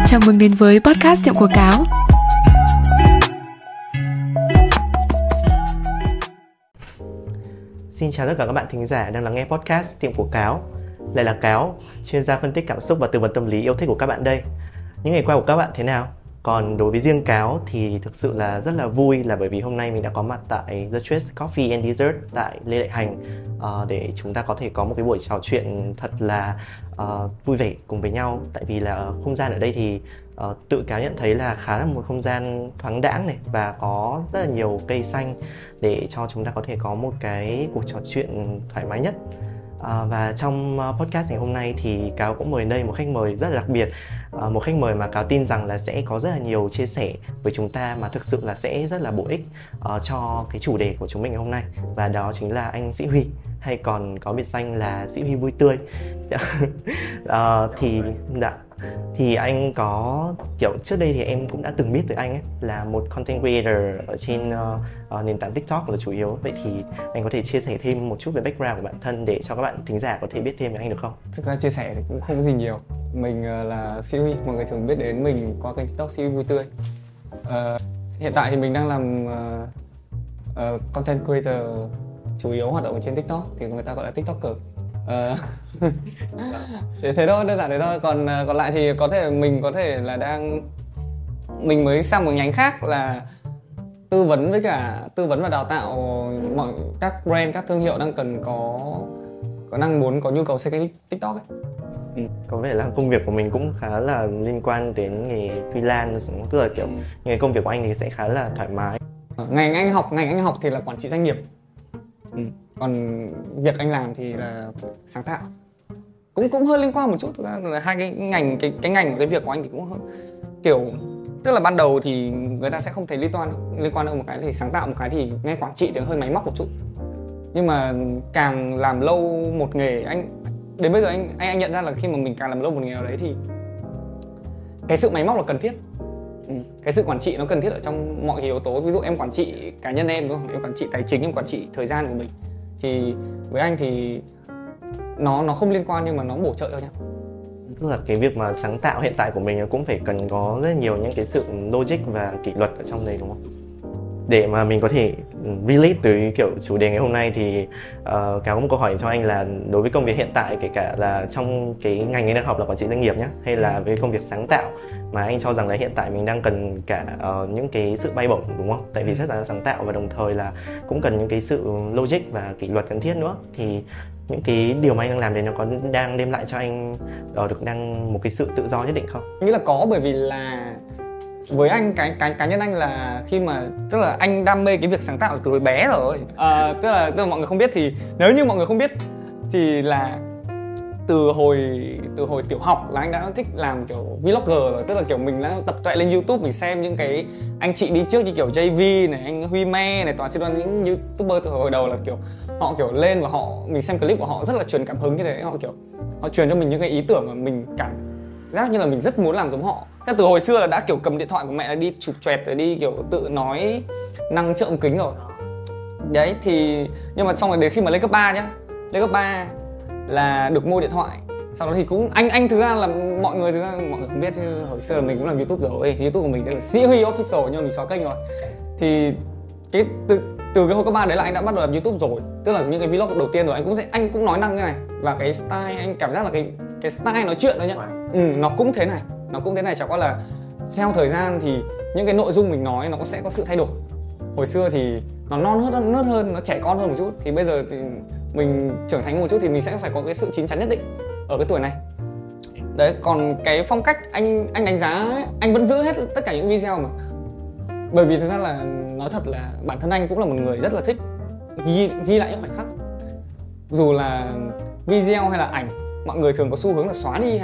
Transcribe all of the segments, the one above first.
Chào mừng đến với podcast Tiệm Quảng Cáo. Xin chào tất cả các bạn thính giả đang lắng nghe podcast Tiệm Quảng Cáo. Lại là Cáo, chuyên gia phân tích cảm xúc và tư vấn tâm lý yêu thích của các bạn đây. Những ngày qua của các bạn thế nào? Còn đối với riêng Cáo thì thực sự là rất là vui là bởi vì hôm nay mình đã có mặt tại The Trace Coffee and Dessert tại Lê Đại Hành để chúng ta có thể có một cái buổi trò chuyện thật là vui vẻ cùng với nhau. Tại vì là không gian ở đây thì tự Cáo nhận thấy là khá là một không gian thoáng đãng này và có rất là nhiều cây xanh để cho chúng ta có thể có một cái cuộc trò chuyện thoải mái nhất. Và trong podcast ngày hôm nay thì Cáo cũng mời đây một khách mời rất là đặc biệt, một khách mời mà Cáo tin rằng là sẽ có rất là nhiều chia sẻ với chúng ta mà thực sự là sẽ rất là bổ ích cho cái chủ đề của chúng mình ngày hôm nay, và đó chính là anh Sĩ Huy, hay còn có biệt danh là Sĩ Huy Vui Tươi. Thì anh có kiểu trước đây thì em cũng đã từng biết tới anh ấy là một content creator ở trên nền tảng TikTok là chủ yếu. Vậy thì anh có thể chia sẻ thêm một chút về background của bản thân để cho các bạn thính giả có thể biết thêm về anh được không? Thực ra chia sẻ thì cũng không có gì nhiều. Mình là Sĩ Huy, mọi người thường biết đến mình qua kênh TikTok Sĩ Huy Vui Tươi. Hiện tại thì mình đang làm content creator chủ yếu hoạt động ở trên TikTok, thì người ta gọi là TikToker. Thế thôi, đơn giản thế thôi. Còn lại thì mình có thể là mình mới sang một nhánh khác là tư vấn và đào tạo các brand, các thương hiệu đang cần đang muốn có nhu cầu xây kênh TikTok ấy. Có vẻ là công việc của mình cũng khá là liên quan đến nghề freelance, tức là kiểu nghề công việc của anh thì sẽ khá là thoải mái. Ngành anh học thì là quản trị doanh nghiệp. Còn việc anh làm thì là sáng tạo. Cũng hơi liên quan một chút, thực ra là hai cái ngành của cái việc của anh thì cũng kiểu, tức là ban đầu thì người ta sẽ không thấy liên quan hơn, một cái thì sáng tạo, một cái thì nghe quản trị thì hơi máy móc một chút. Nhưng mà càng làm lâu một nghề, đến bây giờ anh nhận ra là khi mà mình càng làm lâu một nghề nào đấy thì cái sự máy móc là cần thiết. Cái sự quản trị nó cần thiết ở trong mọi yếu tố. Ví dụ em quản trị cá nhân em, đúng không? Em quản trị tài chính, em quản trị thời gian của mình. Thì với anh thì nó không liên quan nhưng mà nó bổ trợ cho nhau. Tức là cái việc mà sáng tạo hiện tại của mình cũng phải cần có rất nhiều những cái sự logic và kỷ luật ở trong đấy, đúng không? Để mà mình có thể relate tới kiểu chủ đề ngày hôm nay thì Cáo có một câu hỏi cho anh là đối với công việc hiện tại, kể cả là trong cái ngành anh đang học là quản trị doanh nghiệp nhé, hay là với công việc sáng tạo mà anh cho rằng là hiện tại mình đang cần cả những cái sự bay bổng, đúng không? Tại vì rất là sáng tạo và đồng thời là cũng cần những cái sự logic và kỷ luật cần thiết nữa. Thì những cái điều mà anh đang làm đấy nó có đang đem lại cho anh được một cái sự tự do nhất định không? Nghĩ là có, bởi vì là với anh, cái cá nhân anh là khi mà, tức là anh đam mê cái việc sáng tạo từ hồi bé rồi. Tức là mọi người không biết, thì nếu như mọi người không biết thì là từ hồi tiểu học là anh đã thích làm kiểu vlogger rồi. Tức là kiểu mình đã tập tuệ lên YouTube, mình xem những cái anh chị đi trước như kiểu JV này, anh Huy Me này, toàn xí đoan những YouTuber từ hồi đầu là kiểu họ kiểu lên và mình xem clip của họ rất là truyền cảm hứng như thế. Họ truyền cho mình những cái ý tưởng mà mình cảm giác như là mình rất muốn làm giống họ. Thế từ hồi xưa là đã kiểu cầm điện thoại của mẹ là đi chụp choẹt rồi đi kiểu tự nói năng trợ ống kính rồi. Đấy thì, nhưng mà xong rồi đến khi mà lên cấp 3 nhá, lên cấp 3 là được mua điện thoại. Sau đó thì cũng anh thực ra là mọi người không biết chứ hồi xưa là mình cũng làm YouTube rồi. YouTube của mình là Sĩ Huy Official nhưng mà mình xóa kênh rồi. Thì cái từ cái hồi cấp 3 đấy là anh đã bắt đầu làm YouTube rồi. Tức là những cái vlog đầu tiên rồi anh cũng nói năng như này, và cái style anh cảm giác là cái style nói chuyện đó nhá. Nó cũng thế này, chẳng qua là theo thời gian thì những cái nội dung mình nói nó sẽ có sự thay đổi. Hồi xưa thì nó non nớt hơn, nó trẻ con hơn một chút, thì bây giờ thì mình trưởng thành một chút thì mình sẽ phải có cái sự chín chắn nhất định ở cái tuổi này. Đấy, còn cái phong cách anh đánh giá ấy, anh vẫn giữ hết tất cả những video mà. Bởi vì thực ra là nói thật là bản thân anh cũng là một người rất là thích ghi lại những khoảnh khắc. Dù là video hay là ảnh, mọi người thường có xu hướng là xóa đi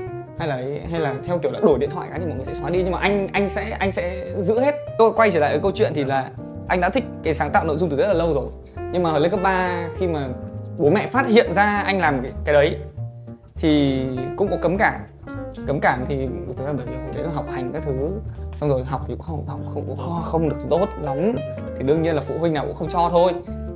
hay là theo kiểu là đổi điện thoại cái thì mọi người sẽ xóa đi, nhưng mà anh sẽ giữ hết. Tôi quay trở lại cái câu chuyện thì là anh đã thích cái sáng tạo nội dung từ rất là lâu rồi. Nhưng mà ở lên cấp 3 khi mà bố mẹ phát hiện ra anh làm cái đấy thì cũng có cấm cản thì thực ra bởi vì hồi đấy là học hành các thứ, xong rồi học thì cũng không được tốt lắm, thì đương nhiên là phụ huynh nào cũng không cho thôi.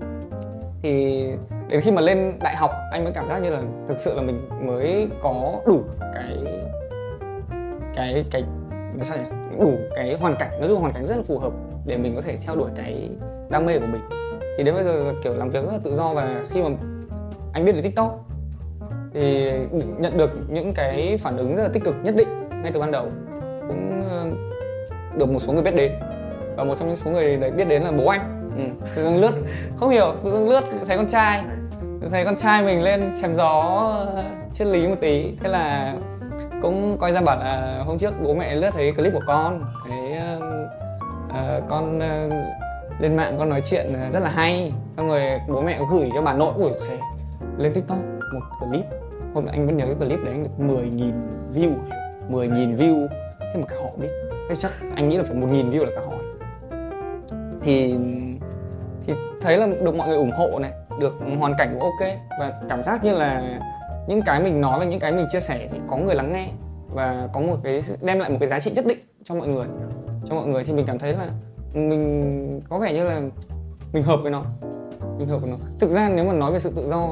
Thì đến khi mà lên đại học anh mới cảm giác như là thực sự là mình mới có đủ nói sao nhỉ, đủ cái hoàn cảnh, nói chung hoàn cảnh rất là phù hợp để mình có thể theo đuổi cái đam mê của mình. Thì đến bây giờ là kiểu làm việc rất là tự do, và khi mà anh biết đến TikTok thì nhận được những cái phản ứng rất là tích cực nhất định ngay từ ban đầu, cũng được một số người biết đến, và một trong những số người đấy biết đến là bố anh. Tự dưng lướt không hiểu, tự dưng lướt thấy con trai mình lên chém gió triết lý một tí, thế là cũng coi ra bảo là hôm trước bố mẹ lướt thấy clip của con, thấy con lên mạng con nói chuyện rất là hay, xong rồi bố mẹ gửi cho bà nội, ui xề, lên TikTok một clip, hôm nay anh vẫn nhớ cái clip đấy anh được 10.000 view, 10.000 view, thế mà cả họ biết, thế chắc anh nghĩ là phải 1.000 view là cả họ. Thì thấy là được mọi người ủng hộ này, được hoàn cảnh cũng ok, và cảm giác như là những cái mình nói và những cái mình chia sẻ thì có người lắng nghe và có một cái đem lại một cái giá trị nhất định cho mọi người, thì mình cảm thấy là mình có vẻ như là mình hợp với nó. Thực ra nếu mà nói về sự tự do,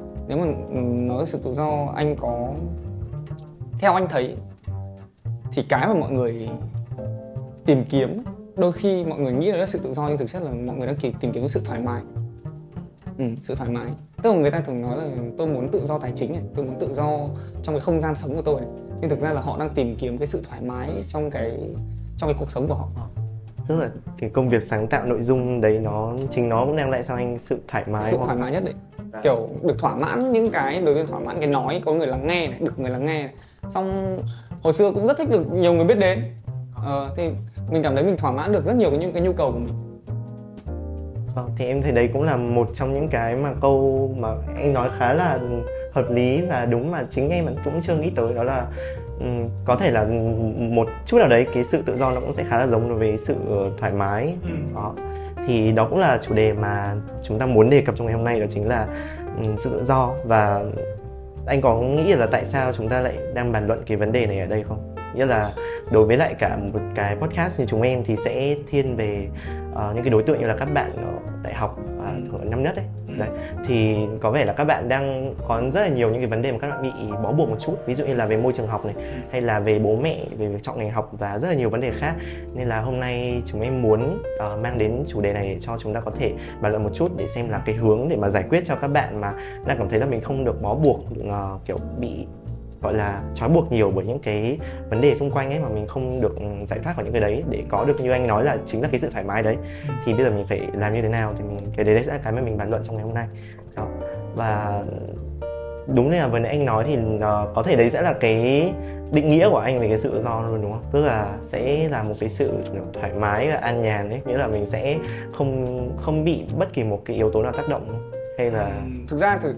anh có, theo anh thấy thì cái mà mọi người tìm kiếm, đôi khi mọi người nghĩ là sự tự do nhưng thực chất là mọi người đang tìm kiếm sự thoải mái. Sự thoải mái, tức là người ta thường nói là tôi muốn tự do tài chính này, tôi muốn tự do trong cái không gian sống của tôi này, nhưng thực ra là họ đang tìm kiếm cái sự thoải mái trong cái cuộc sống của họ. Tức là cái công việc sáng tạo nội dung đấy nó cũng đem lại cho anh sự thoải mái, thoải mái nhất định. Kiểu được thỏa mãn những cái, đầu tiên thỏa mãn cái nói, có người lắng nghe này, được người lắng nghe này. Xong hồi xưa cũng rất thích được nhiều người biết đến, thì mình cảm thấy mình thỏa mãn được rất nhiều những cái nhu cầu của mình. Thì em thấy đấy cũng là một trong những cái mà câu mà anh nói khá là hợp lý và đúng, mà chính em cũng chưa nghĩ tới, đó là có thể là một chút nào đấy cái sự tự do nó cũng sẽ khá là giống đối với sự thoải mái. Thì đó cũng là chủ đề mà chúng ta muốn đề cập trong ngày hôm nay, đó chính là sự tự do. Và anh có nghĩ là tại sao chúng ta lại đang bàn luận cái vấn đề này ở đây không? Nghĩa là đối với lại cả một cái podcast như chúng em thì sẽ thiên về những cái đối tượng như là các bạn ở đại học ở năm nhất ấy. Đấy, thì có vẻ là các bạn đang có rất là nhiều những cái vấn đề mà các bạn bị bó buộc một chút, ví dụ như là về môi trường học này, hay là về bố mẹ, về việc chọn ngành học và rất là nhiều vấn đề khác. Nên là hôm nay chúng em muốn mang đến chủ đề này để cho chúng ta có thể bàn luận một chút, để xem là cái hướng để mà giải quyết cho các bạn mà đang cảm thấy là mình không được bó buộc, kiểu bị gọi là trói buộc nhiều bởi những cái vấn đề xung quanh ấy, mà mình không được giải thoát khỏi những cái đấy để có được, như anh nói là chính là cái sự thoải mái đấy. Thì bây giờ mình phải làm như thế nào, thì cái đấy sẽ là cái mà mình bàn luận trong ngày hôm nay đó. Và đúng là vừa nãy anh nói thì có thể đấy sẽ là cái định nghĩa của anh về cái sự tự do luôn, đúng không? Tức là sẽ là một cái sự thoải mái và an nhàn ấy, nghĩa là mình sẽ không bị bất kỳ một cái yếu tố nào tác động, hay là thực ra thì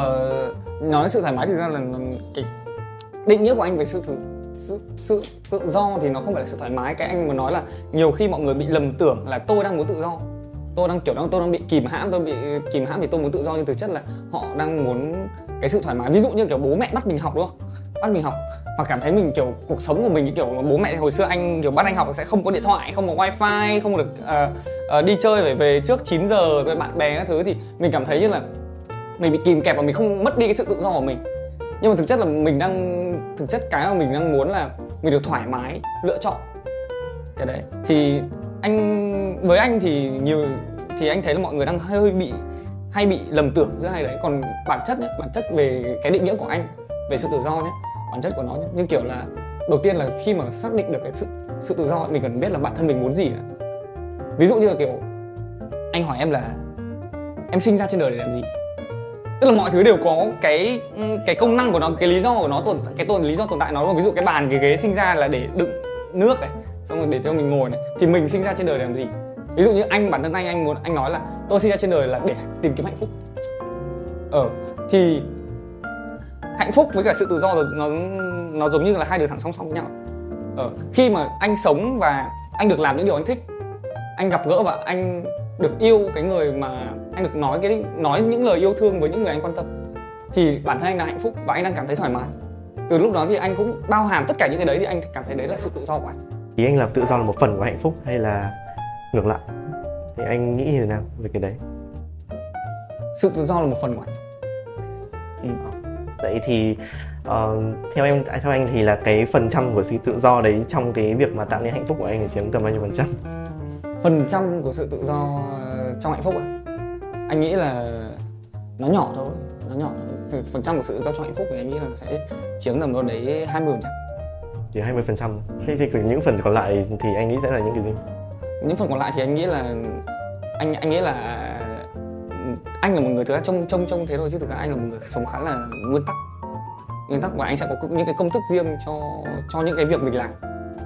nói sự thoải mái, thực ra là cái định nghĩa của anh về sự tự do thì nó không phải là sự thoải mái. Cái anh muốn nói là nhiều khi mọi người bị lầm tưởng là tôi đang muốn tự do, tôi đang bị kìm hãm thì tôi muốn tự do, nhưng thực chất là họ đang muốn cái sự thoải mái. Ví dụ như kiểu bố mẹ bắt mình học, đúng không? Bắt mình học và cảm thấy mình kiểu cuộc sống của mình kiểu bố mẹ hồi xưa anh kiểu bắt anh học sẽ không có điện thoại, không có wifi, không được đi chơi phải về trước 9 giờ rồi bạn bè các thứ, thì mình cảm thấy như là mình bị kìm kẹp và mình không mất đi cái sự tự do của mình. Nhưng mà thực chất là cái mà mình đang muốn là mình được thoải mái lựa chọn cái đấy. Thì với anh thì anh thấy là mọi người đang hay bị lầm tưởng giữa hai đấy. Còn bản chất về cái định nghĩa của anh về sự tự do nhé, bản chất của nó nhé, như kiểu là đầu tiên là khi mà xác định được cái sự tự do, mình cần biết là bản thân mình muốn gì đã. Ví dụ như là kiểu anh hỏi em là em sinh ra trên đời để làm gì, tức là mọi thứ đều có cái công năng của nó, cái lý do của nó lý do tồn tại nó. Ví dụ cái bàn cái ghế sinh ra là để đựng nước này, xong rồi để cho mình ngồi này, thì mình sinh ra trên đời để làm gì? Ví dụ như bản thân anh nói là tôi sinh ra trên đời là để tìm kiếm hạnh phúc. Thì hạnh phúc với cả sự tự do rồi nó giống như là hai đường thẳng song song với nhau. Khi mà anh sống và anh được làm những điều anh thích, anh gặp gỡ và anh được yêu cái người mà anh được nói những lời yêu thương với những người anh quan tâm, thì bản thân anh là hạnh phúc và anh đang cảm thấy thoải mái. Từ lúc đó thì anh cũng bao hàm tất cả những cái đấy, thì anh cảm thấy đấy là sự tự do của anh. Ý anh là tự do là một phần của hạnh phúc hay là ngược lại? Thì anh nghĩ như thế nào về cái đấy? Sự tự do là một phần của hạnh phúc. Vậy thì Theo anh thì là cái phần trăm của sự tự do đấy trong cái việc mà tạo nên hạnh phúc của anh thì chiếm tầm bao nhiêu phần trăm? Phần trăm của sự tự do trong hạnh phúc à? Anh nghĩ là nó nhỏ thôi. Phần trăm của sự tự do trong hạnh phúc thì anh nghĩ là nó sẽ chiếm tầm đâu đấy 20%. Chỉ 20%. Thế thì những phần còn lại thì anh nghĩ sẽ là những cái gì? Những phần còn lại thì anh nghĩ là anh nghĩ là anh là một người thực ra trông thế thôi, chứ thực ra anh là một người sống khá là nguyên tắc và anh sẽ có những cái công thức riêng cho những cái việc mình làm.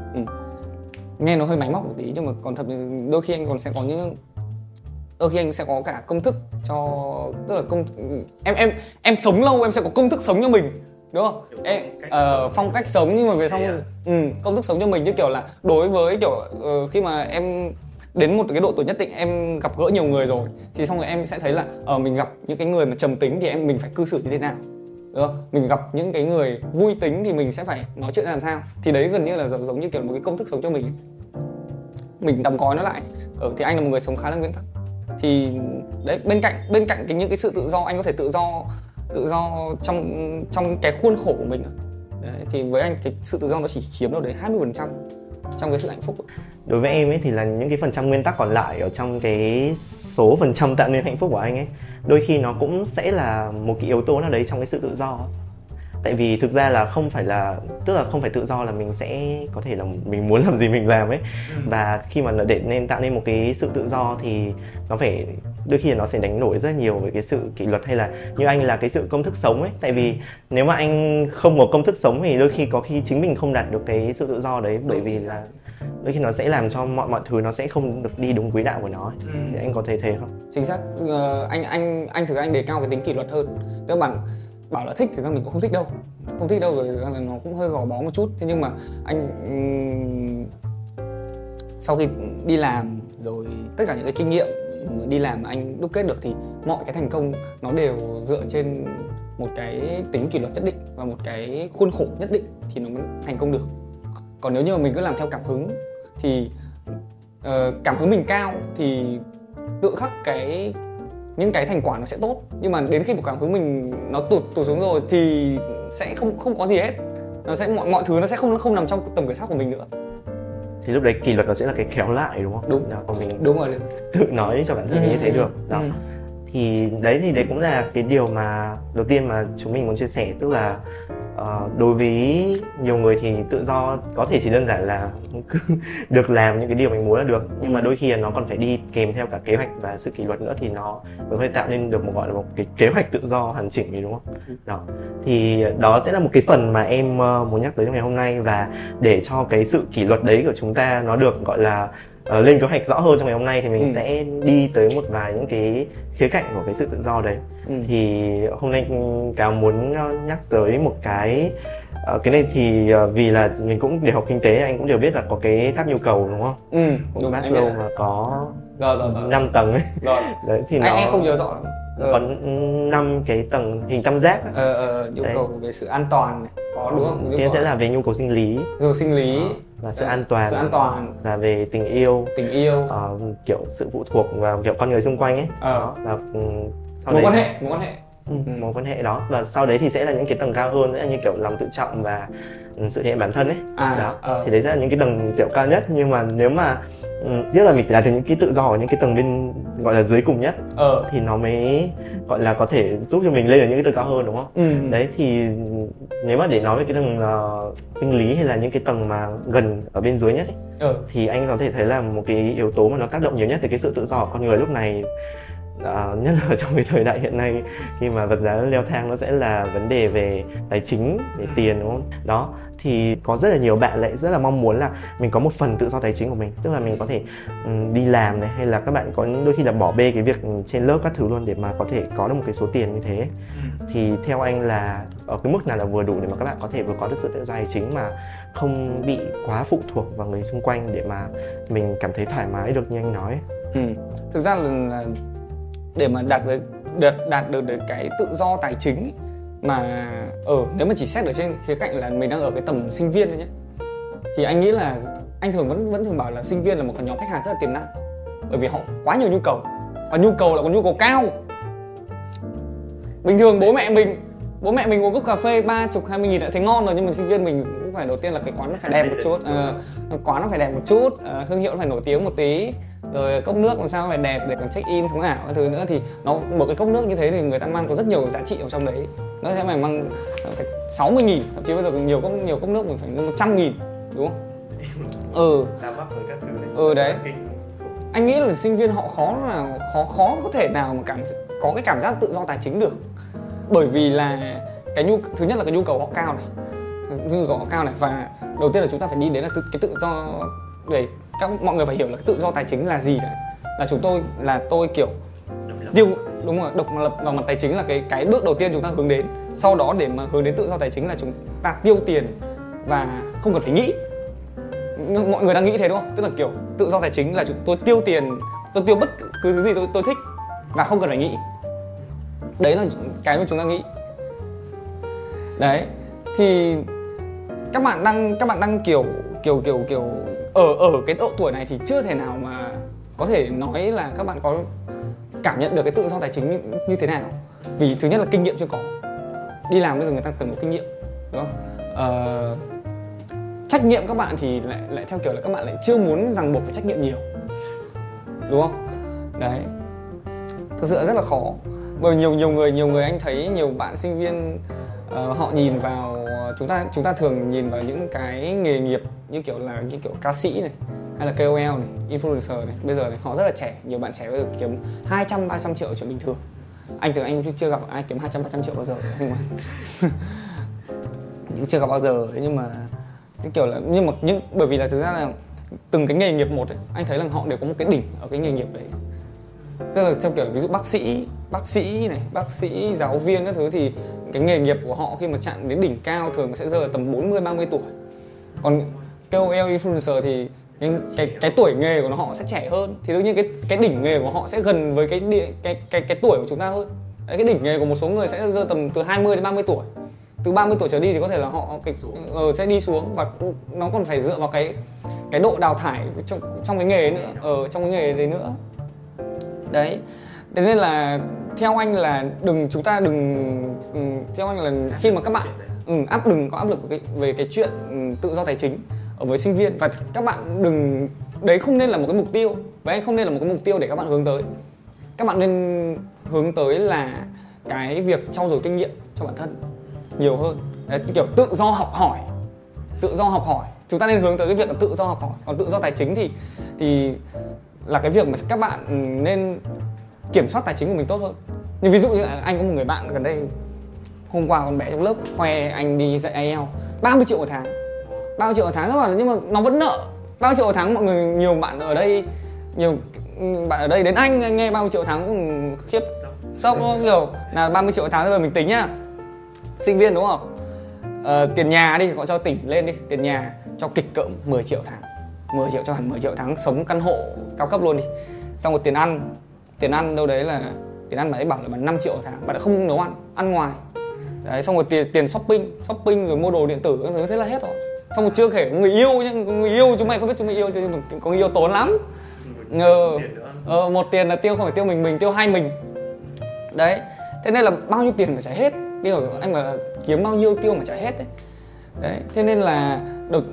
Nghe nó hơi máy móc một tí nhưng mà còn thật đôi khi anh còn sẽ có đôi khi anh sẽ có cả công thức cho, tức là em sống lâu em sẽ có công thức sống cho mình, đúng không? Phong cách sống, nhưng mà về xong công thức sống cho mình, như kiểu là đối với kiểu khi mà em đến một cái độ tuổi nhất định, em gặp gỡ nhiều người rồi thì xong rồi em sẽ thấy là mình gặp những cái người mà trầm tính thì mình phải cư xử như thế nào, đúng không? Mình gặp những cái người vui tính thì mình sẽ phải nói chuyện làm sao. Thì đấy gần như là giống như kiểu một cái công thức sống cho mình ấy. Mình đóng gói nó lại. Thì anh là một người sống khá là nguyên tắc. Thì đấy, bên cạnh những cái sự tự do, anh có thể tự do trong cái khuôn khổ của mình. Đấy, thì với anh cái sự tự do nó chỉ chiếm đâu đấy 20% trong cái sự hạnh phúc. Đối với em ấy thì là những cái phần trăm nguyên tắc còn lại ở trong cái số phần trăm tạo nên hạnh phúc của anh ấy, đôi khi nó cũng sẽ là một cái yếu tố nào đấy trong cái sự tự do. Tại vì thực ra là không phải tự do là mình sẽ có thể là mình muốn làm gì mình làm ấy. Và khi mà để tạo nên một cái sự tự do thì nó phải, đôi khi là nó sẽ đánh đổi rất nhiều với cái sự kỷ luật, hay là như anh là cái sự công thức sống ấy. Tại vì nếu mà anh không có công thức sống thì đôi khi có khi chính mình không đạt được cái sự tự do đấy, bởi vì là đôi khi nó sẽ làm cho mọi thứ nó sẽ không được đi đúng quỹ đạo của nó ấy. Thì anh có thấy thế không? Chính xác. Anh thực ra anh đề cao cái tính kỷ luật hơn. Tức là bảo là thích thì mình cũng không thích đâu rồi, là nó cũng hơi gò bó một chút. Thế nhưng mà anh sau khi đi làm rồi, tất cả những cái kinh nghiệm đi làm mà anh đúc kết được thì mọi cái thành công nó đều dựa trên một cái tính kỷ luật nhất định và một cái khuôn khổ nhất định thì nó mới thành công được. Còn nếu như mà mình cứ làm theo cảm hứng thì cảm hứng mình cao thì tự khắc những cái thành quả nó sẽ tốt, nhưng mà đến khi một cảm hứng mình nó tụt xuống rồi thì sẽ không có gì hết, nó sẽ mọi thứ nó sẽ không nằm trong tầm kiểm soát của mình nữa. Thì lúc đấy kỷ luật nó sẽ là cái kéo lại, đúng không? Đúng. Đó, còn mình đúng rồi. tự nói cho bản thân như thế được. Đó. Thì đấy cũng là cái điều mà đầu tiên mà chúng mình muốn chia sẻ, tức là đối với nhiều người thì tự do có thể chỉ đơn giản là được làm những cái điều mình muốn là được, nhưng mà đôi khi là nó còn phải đi kèm theo cả kế hoạch và sự kỷ luật nữa thì nó mới có thể tạo nên được gọi là một cái kế hoạch tự do hoàn chỉnh ấy, đúng không? Đó. Thì đó sẽ là một cái phần mà em muốn nhắc tới trong ngày hôm nay, và để cho cái sự kỷ luật đấy của chúng ta nó được gọi là lên kế hoạch rõ hơn trong ngày hôm nay thì mình sẽ đi tới một vài những cái khía cạnh của cái sự tự do đấy. Thì hôm nay Cáo muốn nhắc tới một cái này thì vì là mình cũng để học kinh tế, anh cũng đều biết là có cái tháp nhu cầu, đúng không? Của Maslow mà có 5 tầng ấy. Rồi. Đấy thì anh không nhớ rõ lắm. Có 5 cái tầng hình tam giác. Nhu cầu về sự an toàn này, có đúng không? Thế sẽ là về nhu cầu sinh lý. Rồi sinh lý. Và sự an toàn. Và về tình yêu. Kiểu sự phụ thuộc vào kiểu con người xung quanh ấy. Và sau mối quan hệ đó, và sau đấy thì sẽ là những cái tầng cao hơn, như kiểu lòng tự trọng và sự thể hiện bản thân ấy. Thì đấy sẽ là những cái tầng kiểu cao nhất, nhưng mà nếu mà nhất là mình đạt được những cái tự do ở những cái tầng bên gọi là dưới cùng nhất thì nó mới gọi là có thể giúp cho mình lên ở những cái tầng cao hơn, đúng không? Đấy thì nếu mà để nói về cái tầng sinh lý hay là những cái tầng mà gần ở bên dưới nhất ấy, thì anh có thể thấy là một cái yếu tố mà nó tác động nhiều nhất tới cái sự tự do của con người lúc này, nhất là trong cái thời đại hiện nay khi mà vật giá leo thang, nó sẽ là vấn đề về tài chính, về tiền, đúng không? Đó, thì có rất là nhiều bạn lại rất là mong muốn là mình có một phần tự do tài chính của mình, tức là mình có thể đi làm này, hay là các bạn có đôi khi là bỏ bê cái việc trên lớp các thứ luôn để mà có thể có được một cái số tiền như thế. Thì theo anh là ở cái mức nào là vừa đủ để mà các bạn có thể vừa có được sự tự do tài chính mà không bị quá phụ thuộc vào người xung quanh, để mà mình cảm thấy thoải mái được như anh nói. Thực ra là để mà đạt được cái tự do tài chính ấy, mà nếu mà chỉ xét ở trên khía cạnh là mình đang ở cái tầm sinh viên thôi nhé, thì anh nghĩ là anh vẫn thường bảo là sinh viên là một cái nhóm khách hàng rất là tiềm năng, bởi vì họ quá nhiều nhu cầu, và nhu cầu là còn nhu cầu cao. Bình thường bố mẹ mình bố mẹ mình uống cốc cà phê 30-20 nghìn đã thấy ngon rồi, nhưng mà sinh viên mình cũng phải đầu tiên là cái quán nó phải đẹp một chút, quán nó phải đẹp một chút, thương hiệu nó phải nổi tiếng một tí, rồi cốc nước làm sao phải đẹp để còn check in sống ảo các thứ nữa. Thì nó một cái cốc nước như thế thì người ta mang có rất nhiều giá trị ở trong đấy, nó sẽ phải mang phải 60 nghìn, thậm chí bây giờ nhiều cốc nước mình phải 100 nghìn, đúng không? Đấy. Anh nghĩ là sinh viên họ khó có thể nào mà có cái cảm giác tự do tài chính được, bởi vì là thứ nhất là cái nhu cầu họ cao này, và đầu tiên là chúng ta phải đi đến là cái tự do, để mọi người phải hiểu là cái tự do tài chính là gì đấy. Là tôi kiểu đúng rồi, độc lập vào mặt tài chính là cái bước đầu tiên chúng ta hướng đến. Sau đó để mà hướng đến tự do tài chính là chúng ta tiêu tiền và không cần phải nghĩ. Mọi người đang nghĩ thế đúng không? Tức là kiểu tự do tài chính là tôi tiêu tiền, tôi tiêu bất cứ thứ gì tôi thích và không cần phải nghĩ. Đấy là cái mà chúng ta nghĩ. Đấy. Thì các bạn đang kiểu ở cái độ tuổi này thì chưa thể nào mà có thể nói là các bạn có cảm nhận được cái tự do tài chính như thế nào. Vì thứ nhất là kinh nghiệm chưa có. Đi làm bây giờ người ta cần một kinh nghiệm, đúng không? Trách nhiệm các bạn thì lại theo kiểu là các bạn lại chưa muốn ràng buộc phải trách nhiệm nhiều, đúng không? Đấy, thực sự là rất là khó. Bởi nhiều người anh thấy nhiều bạn sinh viên họ nhìn vào chúng ta thường nhìn vào những cái nghề nghiệp như kiểu ca sĩ này, hay là KOL này, influencer này, bây giờ này họ rất là trẻ, nhiều bạn trẻ bây giờ kiếm 200-300 triệu chuyện bình thường. Anh chưa gặp ai kiếm 200-300 triệu bao giờ, nhưng mà chưa gặp bao giờ. Thế nhưng mà cái kiểu là bởi vì là thực ra là từng cái nghề nghiệp một ấy, anh thấy là họ đều có một cái đỉnh ở cái nghề nghiệp đấy. Tức là theo kiểu là ví dụ bác sĩ, giáo viên các thứ thì cái nghề nghiệp của họ khi mà chạm đến đỉnh cao thường sẽ rơi ở tầm 40-30 tuổi. Còn KOL influencer thì cái tuổi nghề của họ sẽ trẻ hơn, thì đương nhiên cái đỉnh nghề của họ sẽ gần với cái tuổi của chúng ta hơn. Đấy, cái đỉnh nghề của một số người sẽ rơi tầm từ 20 đến 30 tuổi. Từ 30 tuổi trở đi thì có thể là họ sẽ đi xuống, và nó còn phải dựa vào cái độ đào thải trong cái nghề nữa, trong cái nghề đấy nữa. Đấy. Thế nên là theo anh là theo anh là khi mà các bạn đừng có áp lực về cái chuyện tự do tài chính ở với sinh viên, và các bạn đấy không nên là một cái mục tiêu, và anh không nên là một cái mục tiêu để các bạn hướng tới. Các bạn nên hướng tới là cái việc trau dồi kinh nghiệm cho bản thân nhiều hơn. Đấy, kiểu tự do học hỏi. Chúng ta nên hướng tới cái việc là tự do học hỏi. Còn tự do tài chính thì là cái việc mà các bạn nên kiểm soát tài chính của mình tốt hơn. Như ví dụ như anh có một người bạn gần đây, hôm qua con bé trong lớp khoe anh đi dạy IELTS 30 triệu một tháng. 30 triệu một tháng các bạn, nhưng mà nó vẫn nợ. 30 triệu một tháng, mọi người nhiều bạn ở đây đến anh nghe 30 triệu một tháng cũng khiếp sốc, kiểu là 30 triệu một tháng. Bây giờ mình tính nhá, sinh viên đúng không? Tiền nhà đi, họ cho tỉnh lên đi, tiền nhà cho kịch cỡ 10 triệu tháng, 10 triệu cho hẳn 10 triệu tháng, sống căn hộ cao cấp luôn đi. Xong rồi tiền ăn đâu đấy là tiền ăn, bạn ấy bảo là 5 triệu một tháng, bạn đã không nấu ăn ngoài. Đấy, xong rồi tiền shopping rồi mua đồ điện tử các thứ, thế là hết rồi. Xong rồi chưa kể người yêu nhá, người yêu chúng mày không biết chúng mày yêu chứ, nhưng mà có người yêu tốn lắm. Một tiền là tiêu, không phải tiêu mình tiêu hai mình. Đấy, thế nên là bao nhiêu tiền mà trả hết. Anh bảo là kiếm bao nhiêu tiêu mà trả hết đấy. Đấy, thế nên là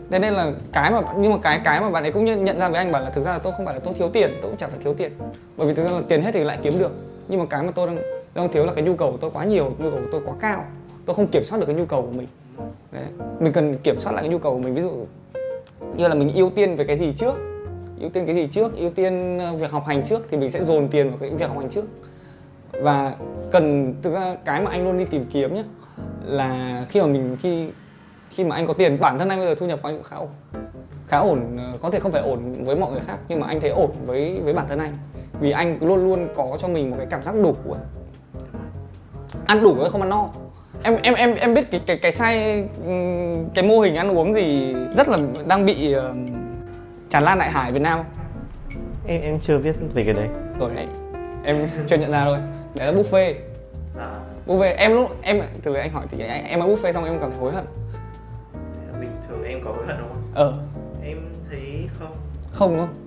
cái mà bạn ấy cũng nhận ra với anh, bảo là thực ra là tôi không phải là tôi thiếu tiền, tôi cũng chẳng phải thiếu tiền, bởi vì thực ra là tiền hết thì lại kiếm được. Nhưng mà cái mà tôi đang thiếu là cái nhu cầu của tôi quá nhiều, nhu cầu của tôi quá cao, tôi không kiểm soát được cái nhu cầu của mình. Đấy, mình cần kiểm soát lại cái nhu cầu của mình. Ví dụ như là mình ưu tiên về cái gì trước, ưu tiên việc học hành trước, thì mình sẽ dồn tiền vào cái việc học hành trước. Và thực ra cái mà anh luôn đi tìm kiếm nhé, là khi mà anh có tiền, bản thân anh bây giờ thu nhập của anh cũng khá ổn, có thể không phải ổn với mọi người khác, nhưng mà anh thấy ổn với bản thân anh, vì anh luôn luôn có cho mình một cái cảm giác đủ ấy. Ăn đủ hay không ăn no. Em biết cái mô hình ăn uống gì rất là đang bị tràn lan đại hải Việt Nam không? Em chưa biết về cái đấy. Rồi đấy, em chưa nhận ra thôi. Đấy là buffet. Buffet, em từ lời anh hỏi thì em ăn buffet xong em cảm thấy hối hận. Bình thường em có hối hận không? Em thấy không. Không đúng không?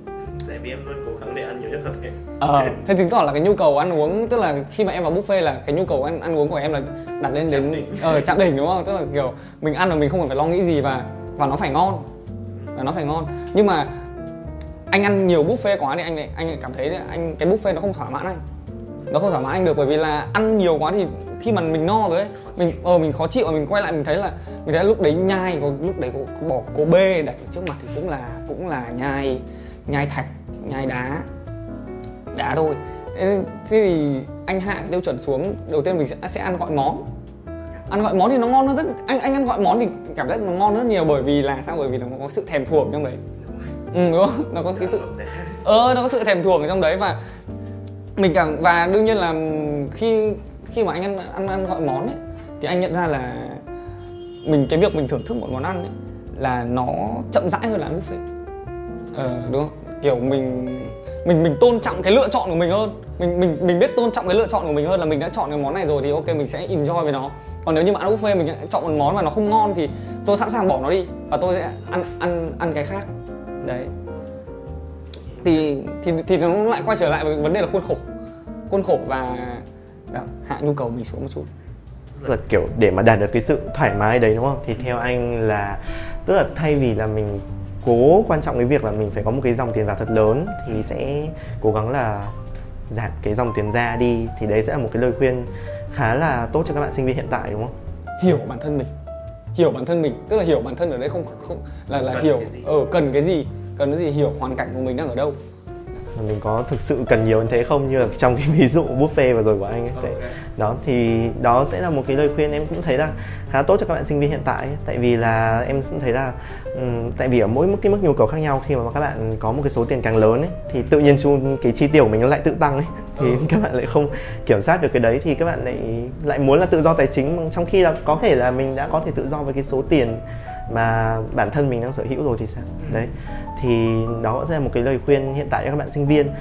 tại vì em luôn cố gắng để ăn nhiều nhất có thể. Thế chứng tỏ là cái nhu cầu ăn uống, tức là khi mà em vào buffet là cái nhu cầu ăn uống của em là đặt lên đến chạm đỉnh đúng không? Tức là kiểu mình ăn là mình không cần phải lo nghĩ gì và nó phải ngon. Và nó phải ngon. Nhưng mà anh ăn nhiều buffet quá thì anh lại cảm thấy cái buffet nó không thỏa mãn anh. Nó không thỏa mãn anh được, bởi vì là ăn nhiều quá thì khi mà mình no rồi ấy, mình khó chịu và mình quay lại mình thấy lúc đấy nhai, lúc đấy có bỏ cô bê đặt trước mặt thì cũng là nhai thạch, nhai đá thôi. Thế thì anh hạ tiêu chuẩn xuống, đầu tiên mình sẽ ăn gọi món. Ăn gọi món thì nó ngon hơn rất, anh ăn gọi món thì cảm giác nó ngon rất nhiều, bởi vì là sao? Bởi vì nó có sự thèm thuồng trong đấy. Đúng không? Nó có cái sự nó có sự thèm thuồng ở trong đấy, và đương nhiên là khi mà anh ăn gọi món ấy, thì anh nhận ra là cái việc mình thưởng thức một món ăn ấy, là nó chậm rãi hơn là ăn buffet. Đúng không? Kiểu mình tôn trọng cái lựa chọn của mình hơn. Mình biết tôn trọng cái lựa chọn của mình hơn, là mình đã chọn cái món này rồi thì ok mình sẽ enjoy với nó. Còn nếu như mà ăn buffet mình chọn một món và nó không ngon thì tôi sẵn sàng bỏ nó đi và tôi sẽ ăn cái khác. Đấy. Thì nó lại quay trở lại với vấn đề là khuôn khổ và hạ nhu cầu mình xuống một chút. Là kiểu để mà đạt được cái sự thoải mái đấy đúng không? Thì theo anh là tức là thay vì là mình cố quan trọng cái việc là mình phải có một cái dòng tiền vào thật lớn thì sẽ cố gắng là giảm cái dòng tiền ra đi, thì đấy sẽ là một cái lời khuyên khá là tốt cho các bạn sinh viên hiện tại đúng không? Hiểu bản thân mình, tức là hiểu bản thân ở đây không là hiểu cần cái gì, hiểu hoàn cảnh của mình đang ở đâu. Mình có thực sự cần nhiều như thế không, như là trong cái ví dụ buffet vừa rồi của anh ấy. Đó thì đó sẽ là một cái lời khuyên em cũng thấy là khá tốt cho các bạn sinh viên hiện tại ấy. Tại vì là em cũng thấy là tại vì ở mỗi cái mức nhu cầu khác nhau, khi mà các bạn có một cái số tiền càng lớn ấy, thì tự nhiên cái chi tiêu của mình nó lại tự tăng ấy, thì các bạn lại không kiểm soát được cái đấy, thì các bạn lại muốn là tự do tài chính, trong khi là có thể là mình đã có thể tự do với cái số tiền mà bản thân mình đang sở hữu rồi thì sao? Đấy, thì đó sẽ là một cái lời khuyên hiện tại cho các bạn sinh viên.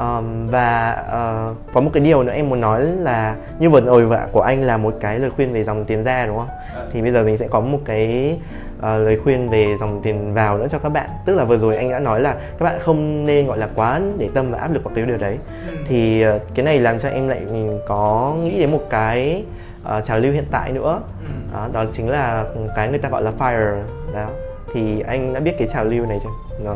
Có một cái điều nữa em muốn nói là như vừa rồi của anh là một cái lời khuyên về dòng tiền ra đúng không? Thì bây giờ mình sẽ có một cái lời khuyên về dòng tiền vào nữa cho các bạn. Tức là vừa rồi anh đã nói là các bạn không nên gọi là quá để tâm và áp lực vào cái điều đấy. Thì cái này làm cho em lại có nghĩ đến một cái trào lưu hiện tại nữa. Đó chính là cái người ta gọi là FIRE đó. Thì anh đã biết cái trào lưu này chưa? Nó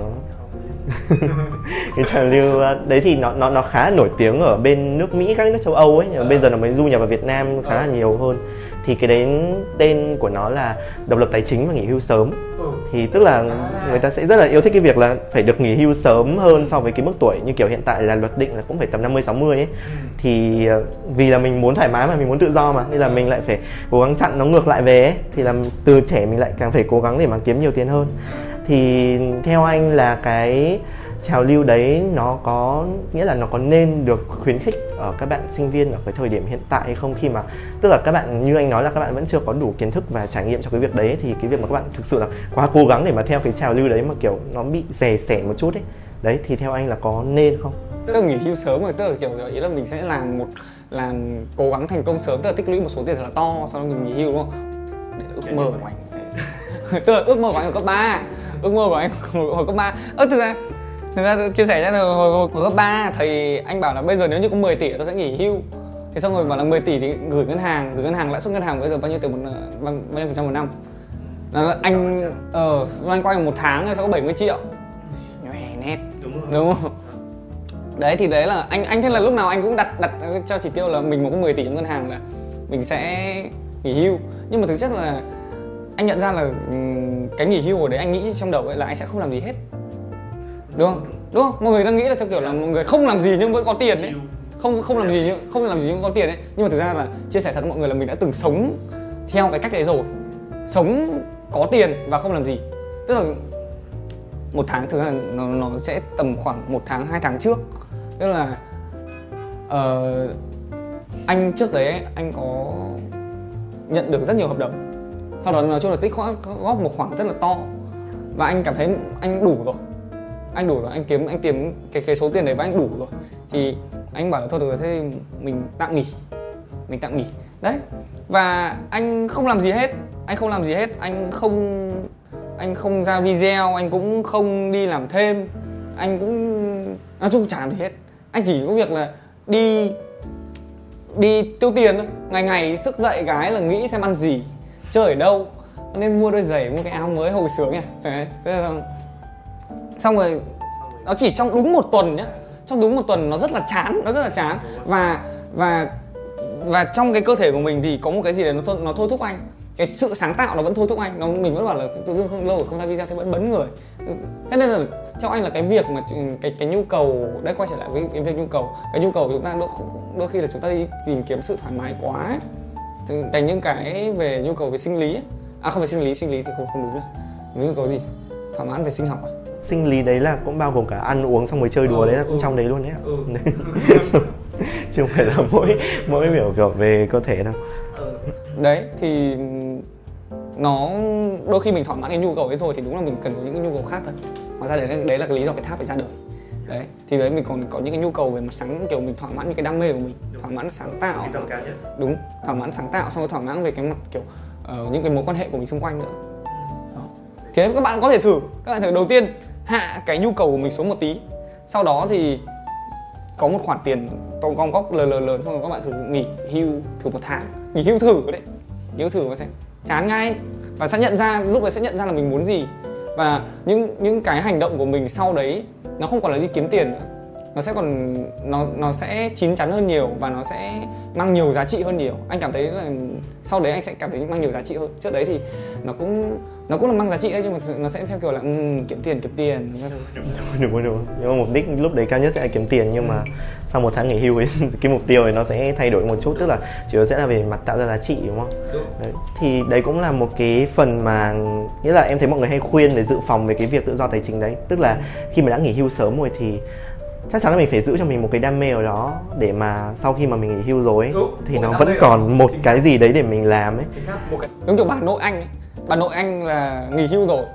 cái trào lưu đấy thì nó khá nổi tiếng ở bên nước Mỹ, các nước châu Âu ấy, nhưng mà bây giờ nó mới du nhập vào Việt Nam khá là nhiều hơn. Thì cái đấy tên của nó là độc lập tài chính và nghỉ hưu sớm. Thì tức là người ta sẽ rất là yêu thích cái việc là phải được nghỉ hưu sớm hơn so với cái mức tuổi như kiểu hiện tại là luật định là cũng phải tầm 50-60 ấy. Thì vì là mình muốn thoải mái mà mình muốn tự do mà, nên là mình lại phải cố gắng chặn nó ngược lại về ấy. Thì là từ trẻ mình lại càng phải cố gắng để mà kiếm nhiều tiền hơn. Thì theo anh là cái trào lưu đấy nó có nghĩa là nó có nên được khuyến khích ở các bạn sinh viên ở cái thời điểm hiện tại hay không, khi mà tức là các bạn như anh nói là các bạn vẫn chưa có đủ kiến thức và trải nghiệm cho cái việc đấy, thì cái việc mà các bạn thực sự là quá cố gắng để mà theo cái trào lưu đấy mà kiểu nó bị rè sẻ một chút ấy, đấy thì theo anh là có nên không? Tức là nghỉ hưu sớm rồi, tức là kiểu ý là mình sẽ làm cố gắng thành công sớm, tức là tích lũy một số tiền thật là to sau đó mình nghỉ hưu đúng không? Để là ước mơ của anh. Tức là ước mơ của anh ở cấp 3. Ước mơ của anh hồi cấp 3. Thực ra chia sẻ ra hồi cấp 3 thầy anh bảo là bây giờ nếu như có 10 tỷ tôi sẽ nghỉ hưu. Thế xong rồi bảo là 10 tỷ thì gửi ngân hàng lãi suất ngân hàng bây giờ bao nhiêu tiền bao nhiêu % một năm. Là anh quay một tháng sẽ có 70 triệu. Nhòe nét. Đúng không? Đấy thì đấy là anh thế là lúc nào anh cũng đặt cho chỉ tiêu là mình mà có 10 tỷ trong ngân hàng là mình sẽ nghỉ hưu. Nhưng mà thực chất là anh nhận ra là cái nghỉ hưu ở đấy anh nghĩ trong đầu ấy là anh sẽ không làm gì hết. Đúng không? Mọi người đang nghĩ là theo kiểu là mọi người không làm gì nhưng vẫn có tiền ấy. Không làm gì nhưng có tiền ấy. Nhưng mà thực ra là chia sẻ thật với mọi người là mình đã từng sống theo cái cách đấy rồi. Sống có tiền và không làm gì. Tức là một tháng thực ra nó sẽ tầm khoảng 1 tháng 2 tháng trước. Tức là anh trước đấy ấy, anh có nhận được rất nhiều hợp đồng. Sau đó nói chung là tích góp một khoản rất là to. Và anh cảm thấy anh đủ rồi. Anh kiếm cái số tiền đấy và anh đủ rồi. Thì anh bảo là thôi được rồi, thế mình tạm nghỉ. Đấy. Và anh không làm gì hết. Anh không ra video, anh cũng không đi làm thêm. anh cũng nói chung chả làm gì hết. Anh chỉ có việc là đi tiêu tiền thôi. Ngày ngày thức dậy cái là nghĩ xem ăn gì, chơi ở đâu, nên mua đôi giày, mua cái áo mới hồi sướng nhỉ. Xong rồi nó chỉ trong đúng một tuần nhá, trong đúng một tuần nó rất là chán, và trong cái cơ thể của mình thì có một cái gì đấy nó thôi thúc anh, cái sự sáng tạo nó vẫn thôi thúc anh. Mình vẫn bảo là tự dưng không lâu rồi không ra video thế vẫn bấn người. Thế nên là theo anh là cái việc mà cái nhu cầu, đây quay trở lại với cái việc nhu cầu, cái nhu cầu của chúng ta đôi khi là chúng ta đi tìm kiếm sự thoải mái quá ấy. Thành những cái về nhu cầu về sinh lý ấy. À không phải sinh lý thì không đúng nữa. Nhu cầu gì? Thỏa mãn về sinh học à? Sinh lý đấy là cũng bao gồm cả ăn uống xong rồi chơi đùa, đấy là cũng trong đấy luôn đấy ạ. Chứ không phải là mỗi kiểu về cơ thể đâu. Đấy thì nó đôi khi mình thỏa mãn cái nhu cầu ấy rồi thì đúng là mình cần có những cái nhu cầu khác thôi. Hóa ra đấy là cái lý do cái tháp phải ra đời. Đấy thì đấy mình còn có những cái nhu cầu về mặt sáng, kiểu mình thỏa mãn những cái đam mê của mình, thỏa mãn sáng tạo. Đúng, thỏa mãn sáng tạo, xong rồi thỏa mãn về cái mặt kiểu những cái mối quan hệ của mình xung quanh nữa. Đó. Thì các bạn có thể thử, đầu tiên hạ cái nhu cầu của mình xuống một tí, sau đó thì có một khoản tiền gom góp lớn, xong rồi các bạn thử nghỉ hưu thử một tháng, nghỉ hưu thử và xem chán ngay, và sẽ nhận ra lúc đấy sẽ nhận ra là mình muốn gì, và những cái hành động của mình sau đấy nó không còn là đi kiếm tiền nữa, nó sẽ chín chắn hơn nhiều và nó sẽ mang nhiều giá trị hơn nhiều. Anh cảm thấy là sau đấy anh sẽ cảm thấy mang nhiều giá trị hơn. Trước đấy thì nó cũng là mang giá trị đấy, nhưng mà nó sẽ theo kiểu là kiếm tiền. Đúng. Nhưng mà mục đích lúc đấy cao nhất sẽ là kiếm tiền, nhưng mà sau một tháng nghỉ hưu ấy, cái mục tiêu này nó sẽ thay đổi một chút, tức là chủ yếu sẽ là về mặt tạo ra giá trị, đúng không? Đấy. Thì đấy cũng là một cái phần mà nghĩa là em thấy mọi người hay khuyên để dự phòng về cái việc tự do tài chính đấy, tức là khi mà đã nghỉ hưu sớm rồi thì chắc chắn là mình phải giữ cho mình một cái đam mê ở đó, để mà sau khi mà mình nghỉ hưu rồi ấy, thì nó vẫn còn một cái gì đấy để mình làm ấy. Giống kiểu bà nội anh ấy. Bà nội anh là nghỉ hưu rồi,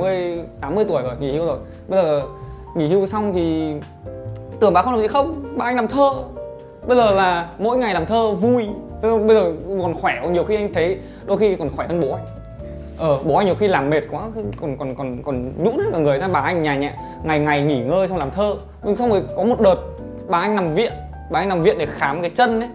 80 tuổi rồi, nghỉ hưu rồi. Bây giờ nghỉ hưu xong thì tưởng bà không làm gì, không, bà anh làm thơ. Bây giờ là mỗi ngày làm thơ vui. Bây giờ còn khỏe, nhiều khi anh thấy đôi khi còn khỏe hơn bố anh. Bố anh nhiều khi làm mệt quá còn nhũn hết cả người ra, bà anh ngày nghỉ ngơi xong làm thơ. Xong rồi có một đợt bà anh nằm viện để khám cái chân ấy.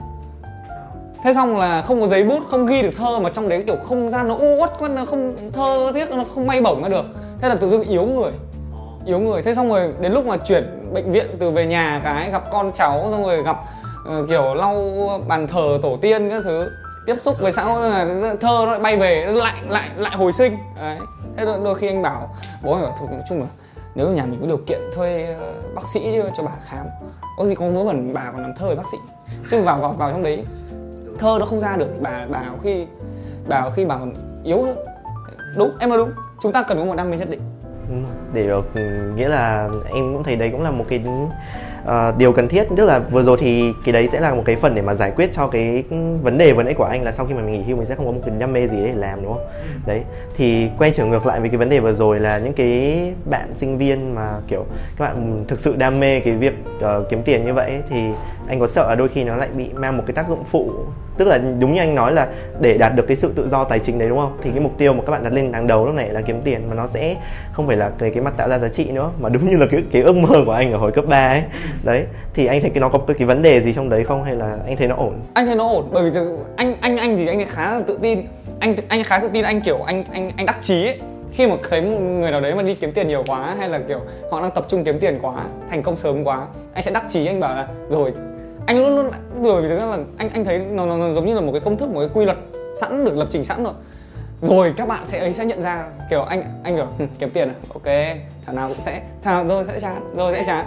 Thế xong là không có giấy bút, không ghi được thơ, mà trong đấy kiểu không gian nó u uất quá, nó không thơ thiết, nó không may bổng ra được. Thế là tự dưng yếu người. Thế xong rồi đến lúc mà chuyển bệnh viện, từ về nhà cái gặp con cháu, xong rồi gặp kiểu lau bàn thờ tổ tiên các thứ, tiếp xúc với xã hội, là thơ nó lại bay về, lại hồi sinh. Đấy. Thế đôi khi anh bảo bố anh bảo thôi, nói chung là nếu nhà mình có điều kiện thuê bác sĩ cho bà khám, có gì không vớ vẩn bà còn làm thơ với bác sĩ, chứ vào trong đấy thơ nó không ra được thì bà có khi bà còn yếu hơn. Đúng, em nói đúng, chúng ta cần có một đam mê nhất định. Để được, nghĩa là em cũng thấy đấy cũng là một cái điều cần thiết. Tức là vừa rồi thì cái đấy sẽ là một cái phần để mà giải quyết cho cái vấn đề vừa nãy của anh là sau khi mà mình nghỉ hưu mình sẽ không có một cái đam mê gì để làm, đúng không? Đấy, thì quay trở ngược lại với cái vấn đề vừa rồi là những cái bạn sinh viên mà kiểu các bạn thực sự đam mê cái việc kiếm tiền như vậy thì anh có sợ là đôi khi nó lại bị mang một cái tác dụng phụ, tức là đúng như anh nói là để đạt được cái sự tự do tài chính đấy, đúng không? Thì cái mục tiêu mà các bạn đặt lên hàng đầu lúc này là kiếm tiền, mà nó sẽ không phải là cái mặt tạo ra giá trị nữa, mà đúng như là cái ước mơ của anh ở hồi cấp 3 ấy. Đấy, thì anh thấy nó có cái vấn đề gì trong đấy không, hay là anh thấy nó ổn? Anh thấy nó ổn, bởi vì anh thì anh khá là tự tin. Anh khá tự tin, anh kiểu anh đắc chí ấy. Khi mà thấy một người nào đấy mà đi kiếm tiền nhiều quá, hay là kiểu họ đang tập trung kiếm tiền quá, thành công sớm quá, anh sẽ đắc chí, anh bảo là rồi anh luôn rồi, vì thực ra là anh thấy nó giống như là một cái công thức, một cái quy luật sẵn, được lập trình sẵn rồi các bạn sẽ nhận ra kiểu anh kiểu kiếm tiền ok, thằng nào cũng sẽ rồi sẽ chán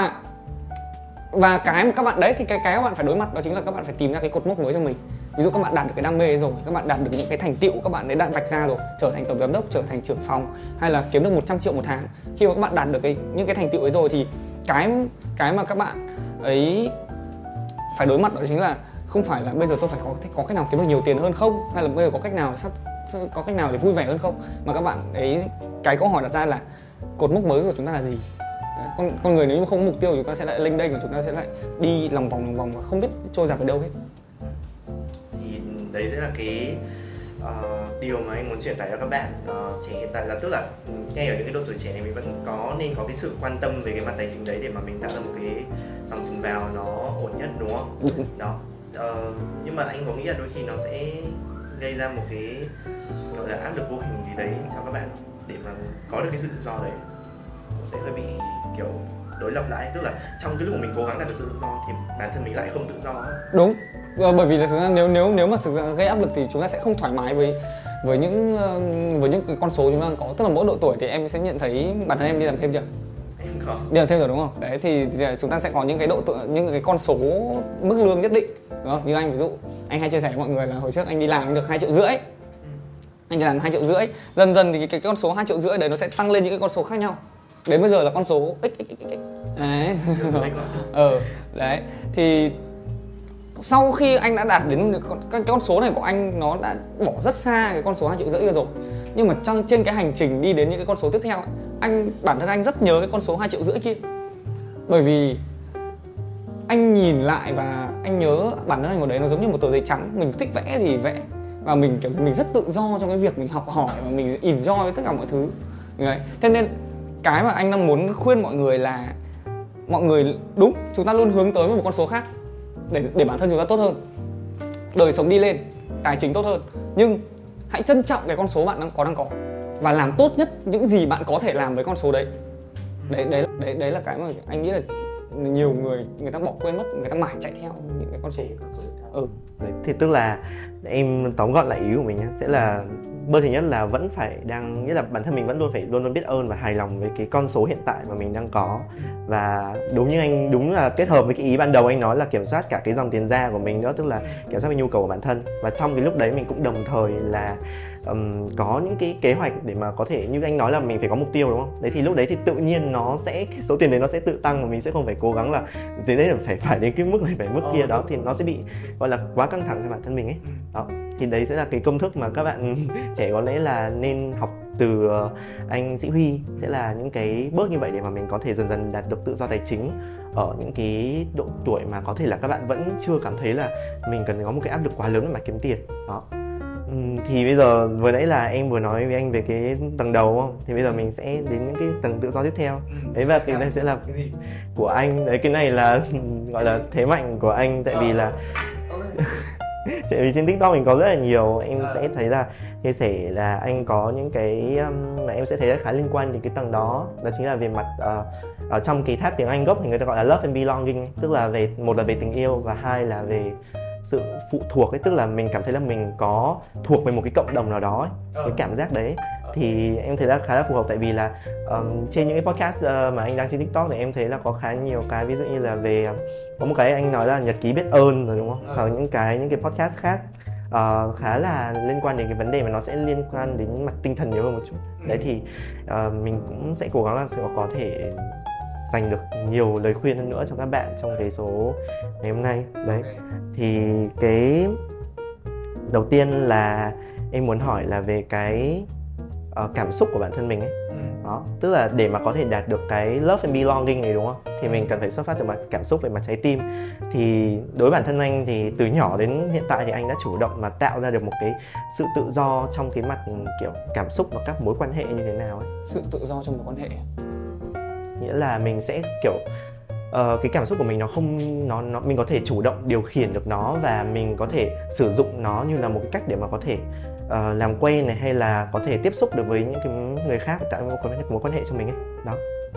và cái mà các bạn đấy thì cái các bạn phải đối mặt đó chính là các bạn phải tìm ra cái cột mốc mới cho mình. Ví dụ các bạn đạt được cái đam mê rồi, các bạn đạt được những cái thành tựu các bạn ấy đã vạch ra rồi, trở thành tổng giám đốc, trở thành trưởng phòng, hay là kiếm được 100 triệu một tháng. Khi mà các bạn đạt được những cái thành tựu ấy rồi thì cái mà các bạn ấy phải đối mặt đó chính là không phải là bây giờ tôi phải có cách nào kiếm được nhiều tiền hơn không, hay là bây giờ có cách nào để vui vẻ hơn không, mà các bạn ấy cái câu hỏi đặt ra là cột mốc mới của chúng ta là gì. Con người nếu như không có mục tiêu chúng ta sẽ lại lênh đênh, chúng ta sẽ lại đi lòng vòng và không biết trôi dạt vào đâu hết. Thì đấy sẽ là cái điều mà anh muốn truyền tải cho các bạn trẻ hiện tại là tức là ngay ở những cái độ tuổi trẻ này mình vẫn nên có cái sự quan tâm về cái mặt tài chính đấy để mà mình tạo ra một cái dòng tiền vào nó ổn nhất, đúng không? Đó. Nhưng mà anh có nghĩ là đôi khi nó sẽ gây ra một cái gọi là áp lực vô hình gì đấy cho các bạn để mà có được cái sự tự do đấy, nó sẽ hơi bị kiểu đối lập lại, tức là trong cái lúc mà mình cố gắng đạt được sự tự do thì bản thân mình lại không tự do. Đúng, bởi vì là thực ra nếu mà thực ra gây áp lực thì chúng ta sẽ không thoải mái với những cái con số chúng ta có. Tức là mỗi độ tuổi thì em sẽ nhận thấy bản thân em đi làm thêm chưa? Em có. Đi làm thêm rồi đúng không? Đấy thì chúng ta sẽ có những cái những cái con số mức lương nhất định, đúng không? Như anh ví dụ anh hay chia sẻ với mọi người là hồi trước anh đi làm được 2,5 triệu. Anh đi làm 2,5 triệu, dần dần thì cái con số 2,5 triệu đấy nó sẽ tăng lên những cái con số khác nhau. Đến bây giờ là con số x. Đấy. Đấy. Thì sau khi anh đã đạt đến cái con số này của anh, nó đã bỏ rất xa cái con số 2,5 triệu kia rồi. Nhưng mà trên cái hành trình đi đến những cái con số tiếp theo, bản thân anh rất nhớ cái con số 2,5 triệu kia. Bởi vì anh nhìn lại và anh nhớ bản thân anh ở đấy nó giống như một tờ giấy trắng, mình thích vẽ thì vẽ và mình kiểu mình rất tự do trong cái việc mình học hỏi và mình enjoy với tất cả mọi thứ. Đấy. Thế nên cái mà anh đang muốn khuyên mọi người là mọi người đúng, chúng ta luôn hướng tới một con số khác để bản thân chúng ta tốt hơn, đời sống đi lên, tài chính tốt hơn, nhưng hãy trân trọng cái con số bạn đang có và làm tốt nhất những gì bạn có thể làm với con số đấy. Đấy là cái mà anh nghĩ là nhiều người ta bỏ quên mất, người ta mãi chạy theo những cái con số. Đấy, thì tức là em tóm gọn lại ý của mình nhé, sẽ là bước thứ nhất là vẫn phải nghĩa là bản thân mình vẫn luôn biết ơn và hài lòng với cái con số hiện tại mà mình đang có. Và đúng là kết hợp với cái ý ban đầu anh nói là kiểm soát cả cái dòng tiền ra của mình nữa, tức là kiểm soát cái nhu cầu của bản thân. Và trong cái lúc đấy mình cũng đồng thời là có những cái kế hoạch để mà có thể, như anh nói là mình phải có mục tiêu, đúng không? Đấy thì lúc đấy thì tự nhiên cái số tiền đấy nó sẽ tự tăng, mà mình sẽ không phải cố gắng là đến đấy là phải đến cái mức này, phải mức kia đó, thì nó sẽ bị gọi là quá căng thẳng cho bản thân mình ấy. Đó, thì đấy sẽ là cái công thức mà các bạn trẻ có lẽ là nên học từ anh Sĩ Huy, sẽ là những cái bước như vậy để mà mình có thể dần dần đạt được tự do tài chính ở những cái độ tuổi mà có thể là các bạn vẫn chưa cảm thấy là mình cần có một cái áp lực quá lớn để mà kiếm tiền. Đó. Thì bây giờ vừa nãy là em vừa nói với anh về cái tầng đầu, không? Thì bây giờ mình sẽ đến những cái tầng tự do tiếp theo. Đấy, và cái này sẽ là của anh. Đấy, cái này là gọi là thế mạnh của anh, tại vì là tại vì trên TikTok mình có rất là nhiều, em sẽ thấy là chia sẻ là anh có những cái mà em sẽ thấy là khá liên quan đến cái tầng đó. Đó chính là về mặt ở trong cái tháp tiếng Anh gốc thì người ta gọi là love and belonging, tức là một là về tình yêu và hai là về sự phụ thuộc ấy, tức là mình cảm thấy là mình có thuộc về một cái cộng đồng nào đó ấy. Cái cảm giác đấy thì em thấy là khá là phù hợp, tại vì là trên những cái podcast mà anh đăng trên TikTok thì em thấy là có khá nhiều cái, ví dụ như là về có một cái anh nói là nhật ký biết ơn rồi, đúng không? Hoặc những cái podcast khác khá là liên quan đến cái vấn đề mà nó sẽ liên quan đến mặt tinh thần nhiều hơn một chút. Đấy thì mình cũng sẽ cố gắng là sẽ có thể dành được nhiều lời khuyên hơn nữa cho các bạn trong cái số ngày hôm nay. Đấy, thì cái đầu tiên là em muốn hỏi là về cái cảm xúc của bản thân mình ấy. Đó, tức là để mà có thể đạt được cái love and belonging này, đúng không? Thì mình cần phải xuất phát từ mặt cảm xúc, về mặt trái tim. Thì đối với bản thân anh thì từ nhỏ đến hiện tại thì anh đã chủ động mà tạo ra được một cái sự tự do trong cái mặt kiểu cảm xúc và các mối quan hệ như thế nào ấy. Sự tự do trong mối quan hệ nghĩa là mình sẽ kiểu cái cảm xúc của mình mình có thể chủ động điều khiển được nó, và mình có thể sử dụng nó như là một cái cách để mà có thể làm quen này, hay là có thể tiếp xúc được với những cái người khác và tạo một mối quan hệ cho mình ấy. Đó.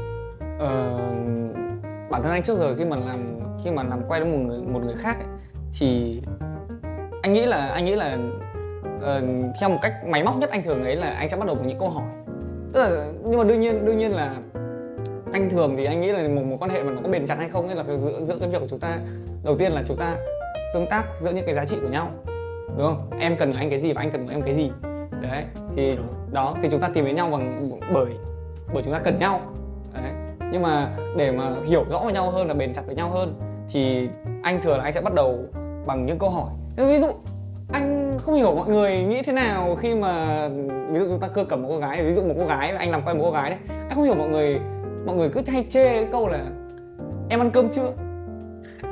Bản thân anh trước giờ khi mà làm quen với một người khác ấy, thì anh nghĩ là theo một cách máy móc nhất anh thường ấy là anh sẽ bắt đầu bằng những câu hỏi. Tức là, nhưng mà đương nhiên là anh thường thì anh nghĩ là một mối quan hệ mà nó có bền chặt hay không ấy là giữa cái việc của chúng ta, đầu tiên là chúng ta tương tác giữa những cái giá trị của nhau, đúng không? Em cần của anh cái gì và anh cần của em cái gì. Đấy, thì đó, thì chúng ta tìm với nhau bởi chúng ta cần nhau. Đấy. Nhưng mà để mà hiểu rõ với nhau hơn, là bền chặt với nhau hơn, thì anh thường là anh sẽ bắt đầu bằng những câu hỏi. Ví dụ anh không hiểu mọi người nghĩ thế nào khi mà ví dụ chúng ta cưa cẩm một cô gái, ví dụ một cô gái, anh làm quen một cô gái đấy, anh không hiểu mọi người cứ hay chê cái câu là em ăn cơm chưa.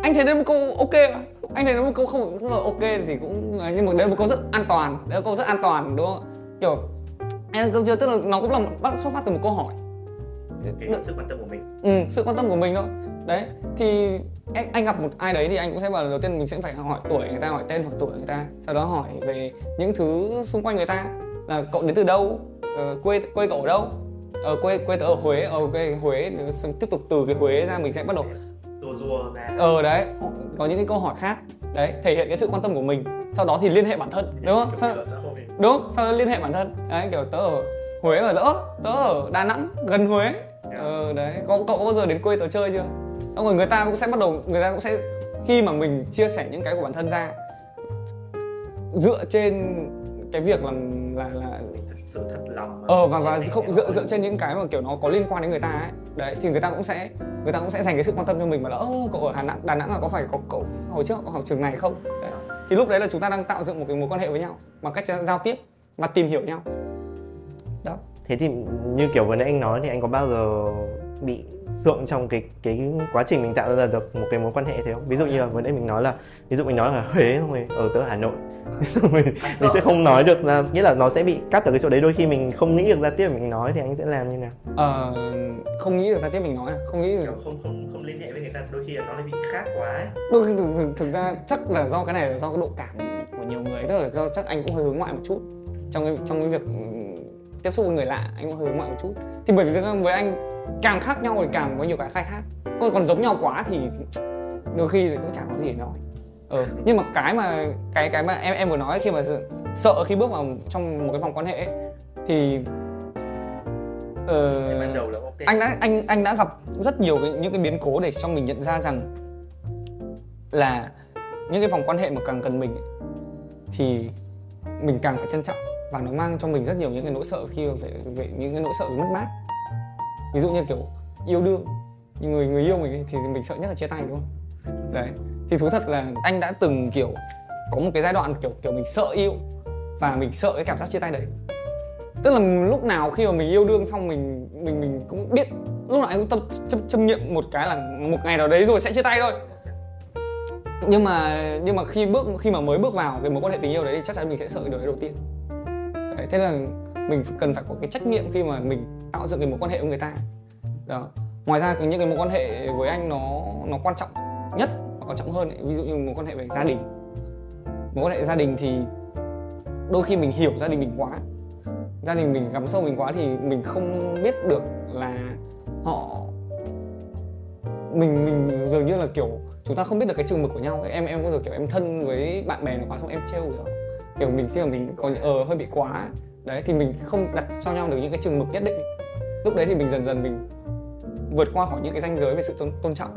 anh thấy đấy một câu ok mà. Anh thấy đấy một câu không rất là ok thì cũng, nhưng mà đấy là một câu rất an toàn, đấy là câu rất an toàn đúng không? Kiểu em câu chưa, tức là nó cũng là xuất phát từ một câu hỏi. Sự quan tâm của mình. Sự quan tâm của mình thôi. Đấy, thì anh gặp một ai đấy thì anh cũng sẽ bảo là đầu tiên mình sẽ phải hỏi tuổi người ta, hỏi tên hoặc tuổi người ta, sau đó hỏi về những thứ xung quanh người ta, là cậu đến từ đâu, quê cậu ở đâu, quê tớ ở Huế, quê Huế, tiếp tục từ cái Huế ra mình sẽ bắt đầu Đồ rùa ra. Đấy, có những cái câu hỏi khác đấy, thể hiện cái sự quan tâm của mình, sau đó thì liên hệ bản thân đúng không? Sau đó liên hệ bản thân đấy, kiểu tớ ở Huế và tớ ở Đà Nẵng gần Huế. Đấy, cậu có bao giờ đến quê tớ chơi chưa? Xong rồi người ta cũng sẽ khi mà mình chia sẻ những cái của bản thân ra dựa trên cái việc là sự thật lòng và không dựa trên những cái mà kiểu nó có liên quan đến người ta ấy. Đấy, thì người ta cũng sẽ dành cái sự quan tâm cho mình, mà là cậu ở Đà Nẵng là có phải có cậu hồi trước học trường này không? Đấy. Thì lúc đấy là chúng ta đang tạo dựng một cái mối quan hệ với nhau bằng cách giao tiếp và tìm hiểu nhau. Đó. Thế thì như kiểu vừa nãy anh nói thì anh có bao giờ bị sượng trong cái quá trình mình tạo ra được một cái mối quan hệ thế không? Ví dụ như là vừa nãy mình nói ở Huế xong rồi ở tớ ở Hà Nội. mình sẽ không nói được là, nghĩa là nó sẽ bị cắt ở cái chỗ đấy, đôi khi mình không nghĩ được ra tiếp mình nói thì anh sẽ làm như nào? Không nghĩ được ra tiếp mình nói, không nghĩ được, không liên hệ với người ta, đôi khi là nó bị khác quá ấy. Đôi khi thực ra chắc là do cái này là do cái độ cảm của nhiều người, tức là do chắc anh cũng hơi hướng ngoại một chút trong cái việc tiếp xúc với người lạ, anh cũng hơi hướng ngoại một chút. Thì bởi vì với anh càng khác nhau thì càng có nhiều cái khai thác, còn giống nhau quá thì đôi khi cũng chẳng có gì để nói. Nhưng mà cái mà em vừa nói, khi mà sợ khi bước vào trong một cái vòng quan hệ ấy, thì ban đầu là okay. anh đã gặp rất nhiều những cái biến cố để cho mình nhận ra rằng là những cái vòng quan hệ mà càng cần mình ấy, thì mình càng phải trân trọng, và nó mang cho mình rất nhiều những cái nỗi sợ khi về những cái nỗi sợ mất mát. Ví dụ như kiểu yêu đương, người yêu mình ấy, thì mình sợ nhất là chia tay đúng không? Đấy, thì thú thật là anh đã từng kiểu có một cái giai đoạn kiểu mình sợ yêu và mình sợ cái cảm giác chia tay đấy. Tức là lúc nào khi mà mình yêu đương xong mình cũng biết, lúc nào anh cũng châm niệm một cái là một ngày nào đấy rồi sẽ chia tay thôi. Nhưng mà khi mà mới bước vào cái mối quan hệ tình yêu đấy thì chắc chắn mình sẽ sợ điều đấy đầu tiên. Đấy, thế là mình cần phải có cái trách nhiệm khi mà mình tạo dựng cái mối quan hệ với người ta. Đó. Ngoài ra những cái mối quan hệ với anh nó quan trọng nhất và quan trọng hơn ấy. Ví dụ như mối quan hệ về gia đình. Mối quan hệ gia đình thì đôi khi mình hiểu gia đình mình quá, gia đình mình gắm sâu mình quá, thì mình không biết được là mình dường như là kiểu chúng ta không biết được cái chừng mực của nhau. Em có giờ kiểu em thân với bạn bè nó quá, xong em trêu rồi kiểu mình khi mà mình có hơi bị quá đấy, thì mình không đặt cho nhau được những cái chừng mực nhất định. Lúc đấy thì mình dần mình vượt qua khỏi những cái ranh giới về sự tôn trọng.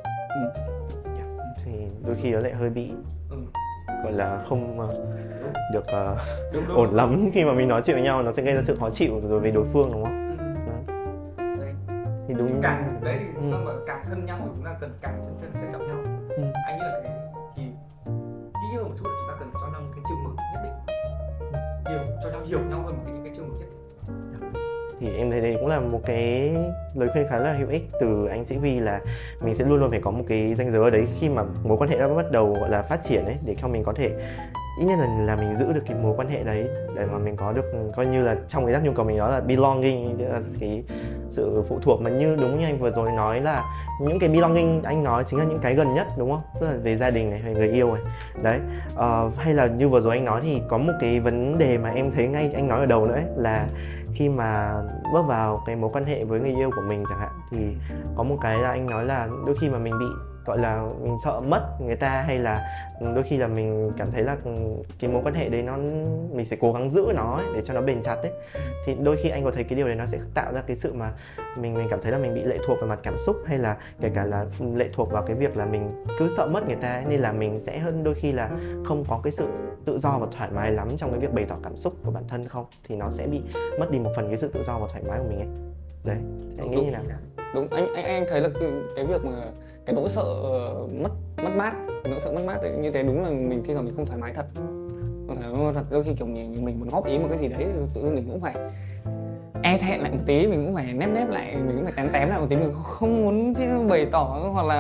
Thì đôi khi nó lại hơi bị gọi là không được ổn lắm khi mà mình nói chuyện với nhau, nó sẽ gây ra sự khó chịu rồi về đối phương đúng không? Đấy. Thì đúng càng đấy thì chúng ta gọi càng thân nhau, chúng ta cần càng trân trọng nhau. Anh nghĩ là thế, thì kỹ hơn một chút là chúng ta cần cho nhau một cái chừng mực nhất định, cho nhau hiểu nhau hơn những cái chừng mực nhất định. Thì em thấy đây cũng là một cái lời khuyên khá là hữu ích từ anh Sĩ Huy, là mình sẽ luôn luôn phải có một cái ranh giới ở đấy khi mà mối quan hệ đã bắt đầu gọi là phát triển ấy, để cho mình có thể ít nhất là mình giữ được cái mối quan hệ đấy, để mà mình có được coi như là trong cái nhu cầu mình nói là belonging, là cái sự phụ thuộc, mà như đúng như anh vừa rồi nói là những cái belonging anh nói chính là những cái gần nhất đúng không, tức là về gia đình này, về người yêu này đấy. Hay là như vừa rồi anh nói thì có một cái vấn đề mà em thấy ngay anh nói ở đầu nữa ấy, là khi mà bước vào cái mối quan hệ với người yêu của mình chẳng hạn, thì có một cái là anh nói là đôi khi mà mình bị gọi là mình sợ mất người ta, hay là đôi khi là mình cảm thấy là cái mối quan hệ đấy mình sẽ cố gắng giữ nó ấy, để cho nó bền chặt ấy. Thì đôi khi anh có thấy cái điều đấy nó sẽ tạo ra cái sự mà mình cảm thấy là mình bị lệ thuộc về mặt cảm xúc, hay là kể cả là lệ thuộc vào cái việc là mình cứ sợ mất người ta ấy, nên là mình sẽ hơn đôi khi là không có cái sự tự do và thoải mái lắm trong cái việc bày tỏ cảm xúc của bản thân không, thì nó sẽ bị mất đi một phần cái sự tự do và thoải mái của mình ấy. Đấy, thì anh nghĩ như nào? Đúng, anh thấy là cái việc mà cái nỗi sợ mất mát, cái nỗi sợ mất mát ấy, như thế đúng là mình khi mà mình không thoải mái thật. Thật đôi khi kiểu mình muốn góp ý một cái gì đấy, tự nhiên mình cũng phải e thẹn lại một tí, mình cũng phải nép lại, mình cũng phải tém lại một tí, mình không muốn bày tỏ hoặc là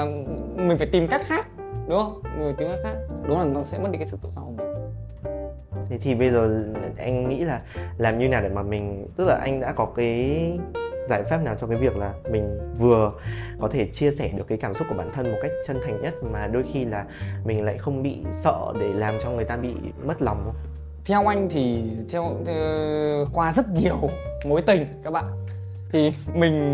mình phải tìm cách khác, đúng không? Mình phải tìm cách khác, đúng là nó sẽ mất đi cái sự tự do của mình. Thế thì bây giờ anh nghĩ là làm như nào để mà mình, tức là anh đã có cái giải pháp nào cho cái việc là mình vừa có thể chia sẻ được cái cảm xúc của bản thân một cách chân thành nhất, mà đôi khi là mình lại không bị sợ để làm cho người ta bị mất lòng không? Theo anh thì qua rất nhiều mối tình các bạn, thì mình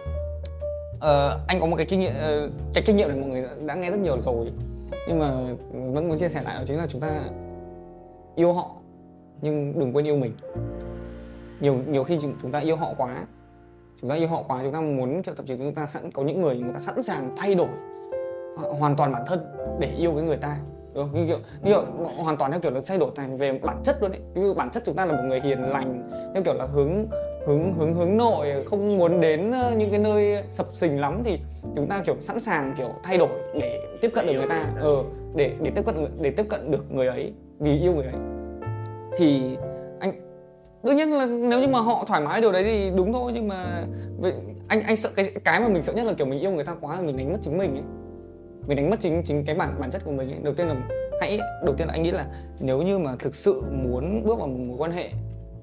anh có một cái kinh nghiệm này mọi người đã nghe rất nhiều rồi, nhưng mà vẫn muốn chia sẻ lại, đó chính là chúng ta yêu họ nhưng đừng quên yêu mình. Nhiều khi chúng ta yêu họ quá, chúng ta muốn thậm chí chúng ta có những người ta sẵn sàng thay đổi hoàn toàn bản thân để yêu cái người ta, đúng không? Như kiểu hoàn toàn theo kiểu là thay đổi thành về bản chất luôn đấy. Ví dụ bản chất chúng ta là một người hiền lành, theo kiểu là hướng nội, không muốn đến những cái nơi sập sình lắm, thì chúng ta kiểu sẵn sàng kiểu thay đổi để tiếp cận được người ta, để tiếp cận được người ấy vì yêu người ấy. Thì đương nhiên là nếu như mà họ thoải mái điều đấy thì đúng thôi, nhưng mà anh sợ cái mà mình sợ nhất là kiểu mình yêu người ta quá là mình đánh mất chính mình ấy. Mình đánh mất chính cái bản chất của mình ấy. Đầu tiên là anh nghĩ là nếu như mà thực sự muốn bước vào một mối quan hệ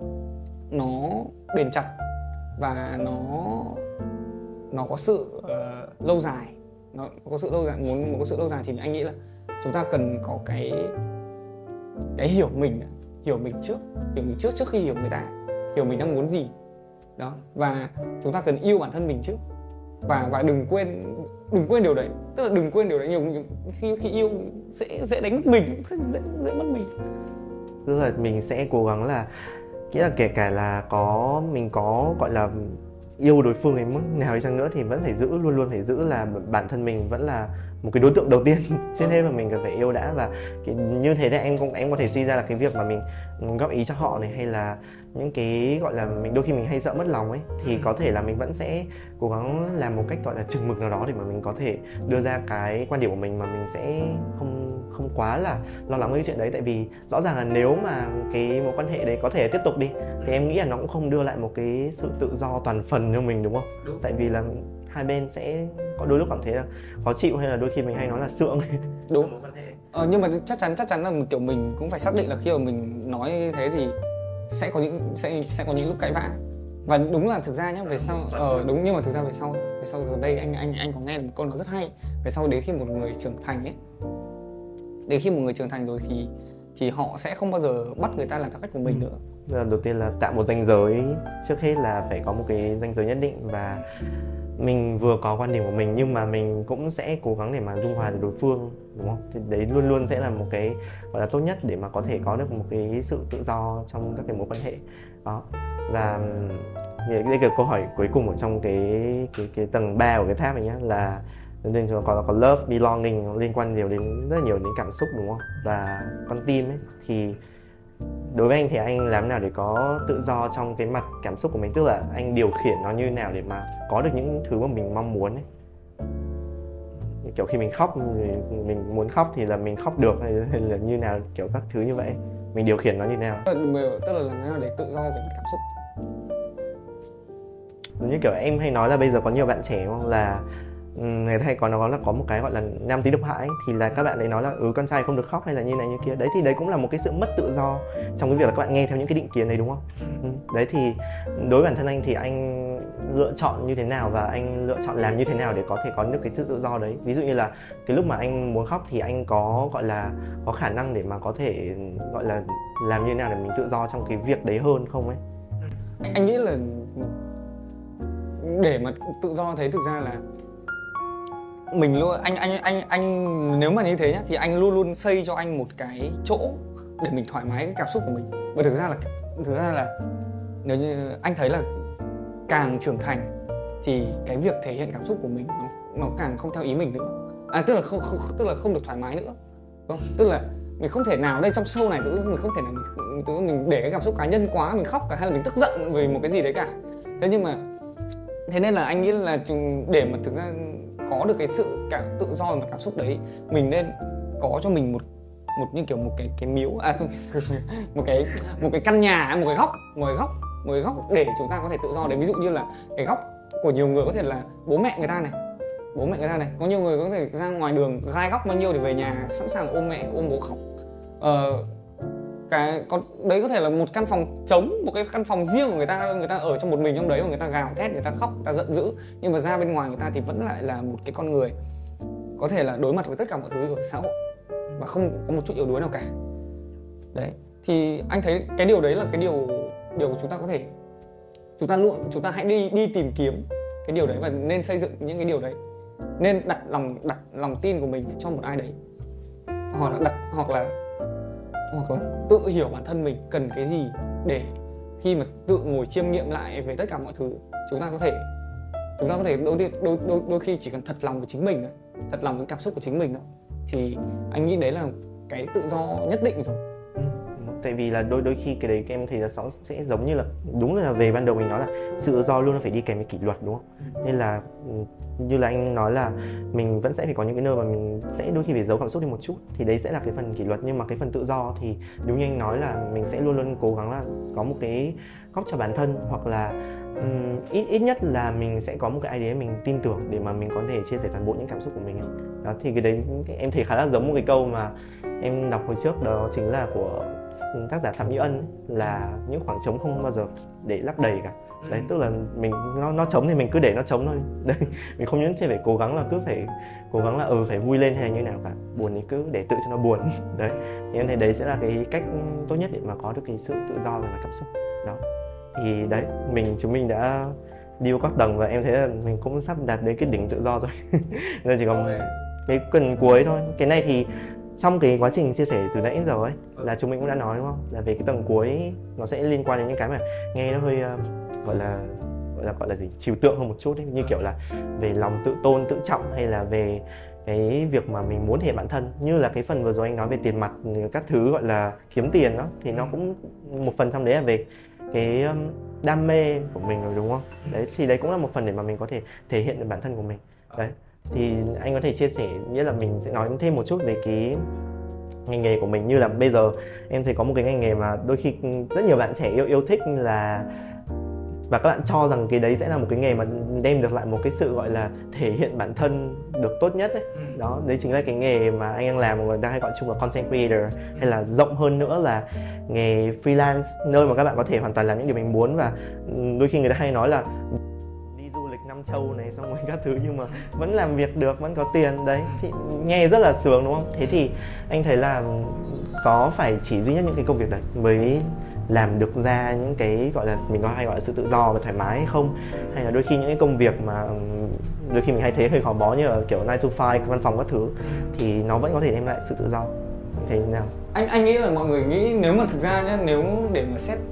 nó bền chặt và nó có sự lâu dài, muốn có sự lâu dài thì anh nghĩ là chúng ta cần có cái hiểu mình trước khi hiểu người ta, hiểu mình đang muốn gì đó, và chúng ta cần yêu bản thân mình trước, và đừng quên điều đấy, tức là đừng quên điều đấy. Nhiều khi yêu sẽ dễ đánh mất mình, dễ mất mình. Tức là mình sẽ cố gắng là nghĩa là kể cả là mình có gọi là yêu đối phương đến mức nào đi chăng nữa thì vẫn phải luôn phải giữ là bản thân mình vẫn là một cái đối tượng đầu tiên trên hết mà mình cần phải yêu đã. Và như thế thì em có thể suy ra là cái việc mà mình góp ý cho họ này, hay là những cái gọi là đôi khi mình hay sợ mất lòng ấy, thì có thể là mình vẫn sẽ cố gắng làm một cách gọi là chừng mực nào đó để mà mình có thể đưa ra cái quan điểm của mình, mà mình sẽ không quá là lo lắng với cái chuyện đấy. Tại vì rõ ràng là nếu mà cái mối quan hệ đấy có thể tiếp tục đi thì em nghĩ là nó cũng không đưa lại một cái sự tự do toàn phần cho mình, đúng không? Đúng. Tại vì là hai bên sẽ có đôi lúc cảm thấy là khó chịu, hay là đôi khi mình hay nói là sượng. Đúng. Nhưng mà chắc chắn là kiểu mình cũng phải xác định là khi mà mình nói như thế thì sẽ có những lúc cãi vã. Và đúng là thực ra nhá, về sau đúng, nhưng mà thực ra về sau gần đây anh có nghe một câu nói rất hay. Về sau đến khi một người trưởng thành rồi thì họ sẽ không bao giờ bắt người ta làm theo cách của mình nữa. Đầu tiên là tạo một ranh giới, trước hết là phải có một cái ranh giới nhất định, và mình vừa có quan điểm của mình nhưng mà mình cũng sẽ cố gắng để mà dung hòa được đối phương, đúng không? Thì đấy luôn sẽ là một cái gọi là tốt nhất để mà có thể có được một cái sự tự do trong các cái mối quan hệ đó. Và đây là câu hỏi cuối cùng ở trong cái tầng 3 của cái tháp này nhá, là nên có love, belonging, liên quan rất nhiều đến cảm xúc, đúng không? Và con tim ấy, thì đối với anh thì anh làm nào để có tự do trong cái mặt cảm xúc của mình, tức là anh điều khiển nó như nào để mà có được những thứ mà mình mong muốn ấy. Kiểu khi mình khóc, mình muốn khóc thì là mình khóc được, hay là như nào, kiểu các thứ như vậy mình điều khiển nó như nào? Tức là làm thế nào để tự do về mặt cảm xúc. Giống như kiểu em hay nói là bây giờ có nhiều bạn trẻ không, là người ta hay có nói là có một cái gọi là nam tính độc hại ấy, thì là các bạn ấy nói là con trai không được khóc hay là như này như kia đấy, thì đấy cũng là một cái sự mất tự do trong cái việc là các bạn nghe theo những cái định kiến đấy, đúng không? Đấy thì đối với bản thân anh thì anh lựa chọn như thế nào và anh lựa chọn làm như thế nào để có thể có được cái sự tự do đấy. Ví dụ như là cái lúc mà anh muốn khóc thì anh có gọi là có khả năng để mà có thể gọi là làm như thế nào để mình tự do trong cái việc đấy hơn không ấy? Anh nghĩ là để mà tự do thế thực ra là mình luôn anh nếu mà như thế nhá thì anh luôn xây cho anh một cái chỗ để mình thoải mái cái cảm xúc của mình. Và thực ra là nếu như anh thấy là càng trưởng thành thì cái việc thể hiện cảm xúc của mình nó càng không theo ý mình nữa. Tức là không được thoải mái nữa. Đúng không? Tức là mình không thể nào đây trong show này mình không thể nào mình để cái cảm xúc cá nhân quá, mình khóc cả hay là mình tức giận về một cái gì đấy cả. Thế nên là anh nghĩ là để mà thực ra có được cái sự tự do về mặt cảm xúc đấy, mình nên có cho mình một như kiểu một cái miếu, một cái căn nhà, một cái góc để chúng ta có thể tự do đấy. Ví dụ như là cái góc của nhiều người có thể là bố mẹ người ta này, bố mẹ người ta này. Có nhiều người có thể ra ngoài đường gai góc bao nhiêu để về nhà sẵn sàng ôm mẹ ôm bố khóc. Đấy có thể là một căn phòng trống, một cái căn phòng riêng của người ta ở trong một mình trong đấy và người ta gào thét, người ta khóc, người ta giận dữ, nhưng mà ra bên ngoài người ta thì vẫn lại là một cái con người có thể là đối mặt với tất cả mọi thứ của xã hội và không có một chút yếu đuối nào cả. Đấy, thì anh thấy cái điều đấy là cái điều chúng ta có thể, chúng ta hãy đi tìm kiếm cái điều đấy và nên xây dựng những cái điều đấy, nên đặt lòng tin của mình cho một ai đấy, hoặc là tự hiểu bản thân mình cần cái gì, để khi mà tự ngồi chiêm nghiệm lại về tất cả mọi thứ, chúng ta có thể đôi khi chỉ cần thật lòng với chính mình, thật lòng với cảm xúc của chính mình thôi, thì anh nghĩ đấy là cái tự do nhất định rồi. Tại vì là đôi khi cái đấy em thấy là nó sẽ giống như là, đúng là về ban đầu mình nói là sự tự do luôn phải đi kèm với kỷ luật, đúng không? Nên là như là anh nói là mình vẫn sẽ phải có những cái nơi mà mình sẽ đôi khi phải giấu cảm xúc đi một chút, thì đấy sẽ là cái phần kỷ luật. Nhưng mà cái phần tự do thì đúng như anh nói là mình sẽ luôn luôn cố gắng là có một cái góc cho bản thân, hoặc là ít nhất là mình sẽ có một cái ai đấy mình tin tưởng để mà mình có thể chia sẻ toàn bộ những cảm xúc của mình ấy. Đó, thì cái đấy em thấy khá là giống một cái câu mà em đọc hồi trước, đó chính là của tác giả Phạm Như Ân ấy, là những khoảng trống không bao giờ để lấp đầy cả. Đấy, tức là mình nó trống thì mình cứ để nó trống thôi. Đấy, mình không nhất thiết phải cố gắng là cứ phải cố gắng là phải vui lên hay như nào cả, buồn thì cứ để tự cho nó buồn. Đấy, thì em thấy đấy sẽ là cái cách tốt nhất để mà có được cái sự tự do về mặt cảm xúc. Đó, thì đấy, chúng mình đã đi qua các tầng và em thấy là mình cũng sắp đạt đến cái đỉnh tự do rồi. Nên chỉ còn cái phần cuối thôi. Cái này thì trong cái quá trình chia sẻ từ nãy đến giờ ấy là chúng mình cũng đã nói, đúng không, là về cái tầng cuối nó sẽ liên quan đến những cái mà nghe nó hơi gọi là gì, trừu tượng hơn một chút ấy, như kiểu là về lòng tự tôn tự trọng, hay là về cái việc mà mình muốn thể hiện bản thân, như là cái phần vừa rồi anh nói về tiền mặt các thứ, gọi là kiếm tiền đó, thì nó cũng một phần trong đấy là về cái đam mê của mình rồi, đúng không? Đấy, thì đấy cũng là một phần để mà mình có thể thể hiện được bản thân của mình. Đấy, thì anh có thể chia sẻ, nghĩa là mình sẽ nói thêm một chút về cái ngành nghề của mình. Như là bây giờ em thấy có một cái ngành nghề mà đôi khi rất nhiều bạn trẻ yêu thích, là và các bạn cho rằng cái đấy sẽ là một cái nghề mà đem được lại một cái sự gọi là thể hiện bản thân được tốt nhất ấy. Đó, đấy chính là cái nghề mà anh đang làm, người ta hay gọi chung là content creator, hay là rộng hơn nữa là nghề freelance, nơi mà các bạn có thể hoàn toàn làm những điều mình muốn. Và đôi khi người ta hay nói là đi du lịch 5 châu này xong rồi các thứ, nhưng mà vẫn làm việc được, vẫn có tiền. Đấy, thì nghe rất là sướng, đúng không? Thế thì anh thấy là có phải chỉ duy nhất những cái công việc đấy mới làm được ra những cái gọi là mình hay gọi là sự tự do và thoải mái hay không? Hay là đôi khi những cái công việc mà đôi khi mình hay thấy hơi khó bó, như là kiểu 9 to 5, văn phòng các thứ, thì nó vẫn có thể đem lại sự tự do. Mình thấy thế nào? Anh nghĩ là mọi người nghĩ, nếu mà thực ra nhá, nếu để mà xét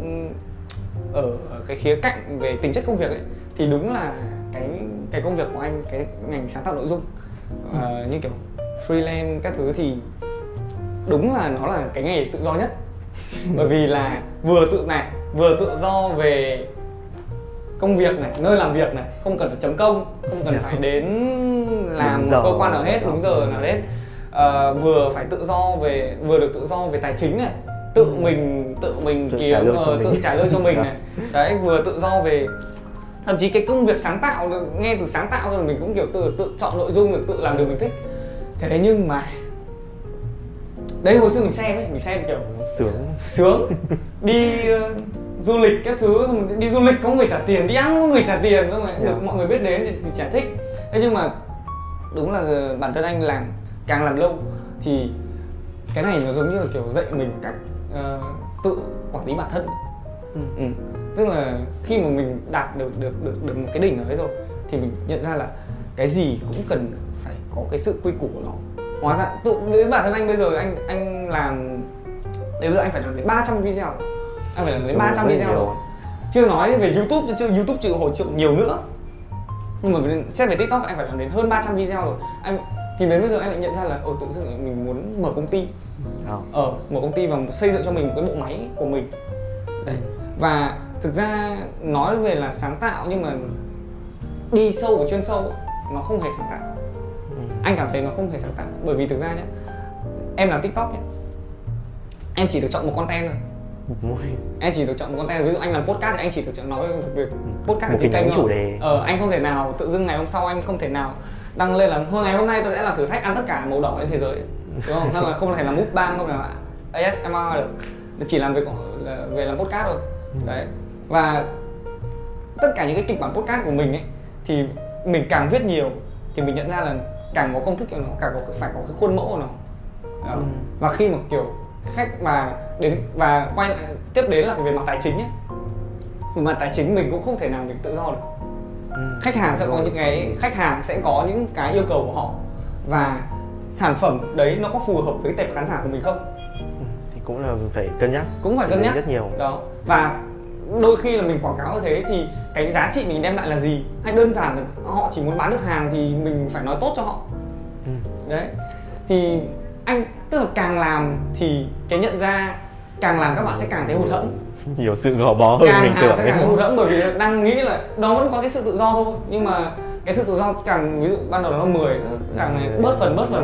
ở cái khía cạnh về tính chất công việc ấy, thì đúng là cái công việc của anh, cái ngành sáng tạo nội dung như kiểu freelance các thứ, thì đúng là nó là cái nghề tự do nhất. Bởi vì là vừa tự do về công việc này, nơi làm việc này, không cần phải chấm công, không cần phải đến làm cơ quan nào hết, đúng giờ nào hết. Vừa được tự do về tài chính này, tự mình kiếm, tự trả lương cho mình này. Đấy, vừa tự do về thậm chí cái công việc sáng tạo, nghe từ sáng tạo rồi mình cũng kiểu tự chọn nội dung, tự làm điều mình thích. Thế nhưng mà đấy, hồi xưa mình xem kiểu sướng đi du lịch các thứ, xong đi du lịch có người trả tiền, đi ăn có người trả tiền, xong rồi được mọi người biết đến thì chả thích. Thế nhưng mà đúng là bản thân anh càng làm lâu thì cái này nó giống như là kiểu dạy mình cách tự quản lý bản thân. Tức là khi mà mình đạt được một cái đỉnh ở đấy rồi thì mình nhận ra là cái gì cũng cần phải có cái sự quy củ của nó. Hóa ra đến bản thân anh bây giờ anh làm đến giờ anh phải làm đến 300 video rồi. Anh phải làm đến 300 video rồi. Chưa nói về YouTube, YouTube trừ hồi trừ nhiều nữa. Nhưng mà xét về TikTok anh phải làm đến hơn 300 video rồi. Thì đến bây giờ anh lại nhận ra là tự dưng mình muốn mở công ty. Mở công ty và xây dựng cho mình một cái bộ máy của mình. Đấy. Và thực ra nói về là sáng tạo, nhưng mà đi sâu và chuyên sâu nó không hề sáng tạo. Anh cảm thấy nó không hề sáng tạo. Bởi vì thực ra nhé, em làm TikTok nhé, em chỉ được chọn một content thôi. Em chỉ được chọn một content. Ví dụ anh làm podcast thì anh chỉ được chọn nói về podcast trên kênh thôi. Anh không thể nào tự dưng ngày hôm sau anh không thể nào đăng lên là ngày hôm nay tôi sẽ làm thử thách ăn tất cả màu đỏ trên thế giới, đúng không? Hay là không thể làm mukbang, không là ASMR được, chỉ làm về làm podcast thôi. Đấy. Và tất cả những cái kịch bản podcast của mình ấy thì mình càng viết nhiều thì mình nhận ra là càng có công thức của nó, càng phải có cái khuôn mẫu của nó. Đó. Và khi mà kiểu khách mà đến và quay tiếp đến là về mặt tài chính ấy, về mặt tài chính mình cũng không thể nào mình tự do được. Khách hàng sẽ có những cái yêu cầu của họ, và sản phẩm đấy nó có phù hợp với tệp khán giả của mình không thì cũng là phải cân nhắc, rất nhiều. Đó. Và đôi khi là mình quảng cáo như thế thì cái giá trị mình đem lại là gì, hay đơn giản là họ chỉ muốn bán được hàng thì mình phải nói tốt cho họ. Đấy. Thì anh tức là càng làm thì cái nhận ra càng làm các bạn sẽ càng thấy hụt hẫng, nhiều sự gò bó hơn mình tưởng. Sẽ càng hụt hẫng, bởi vì đang nghĩ là nó vẫn có cái sự tự do thôi, nhưng mà cái sự tự do càng, ví dụ ban đầu nó 10, càng ngày bớt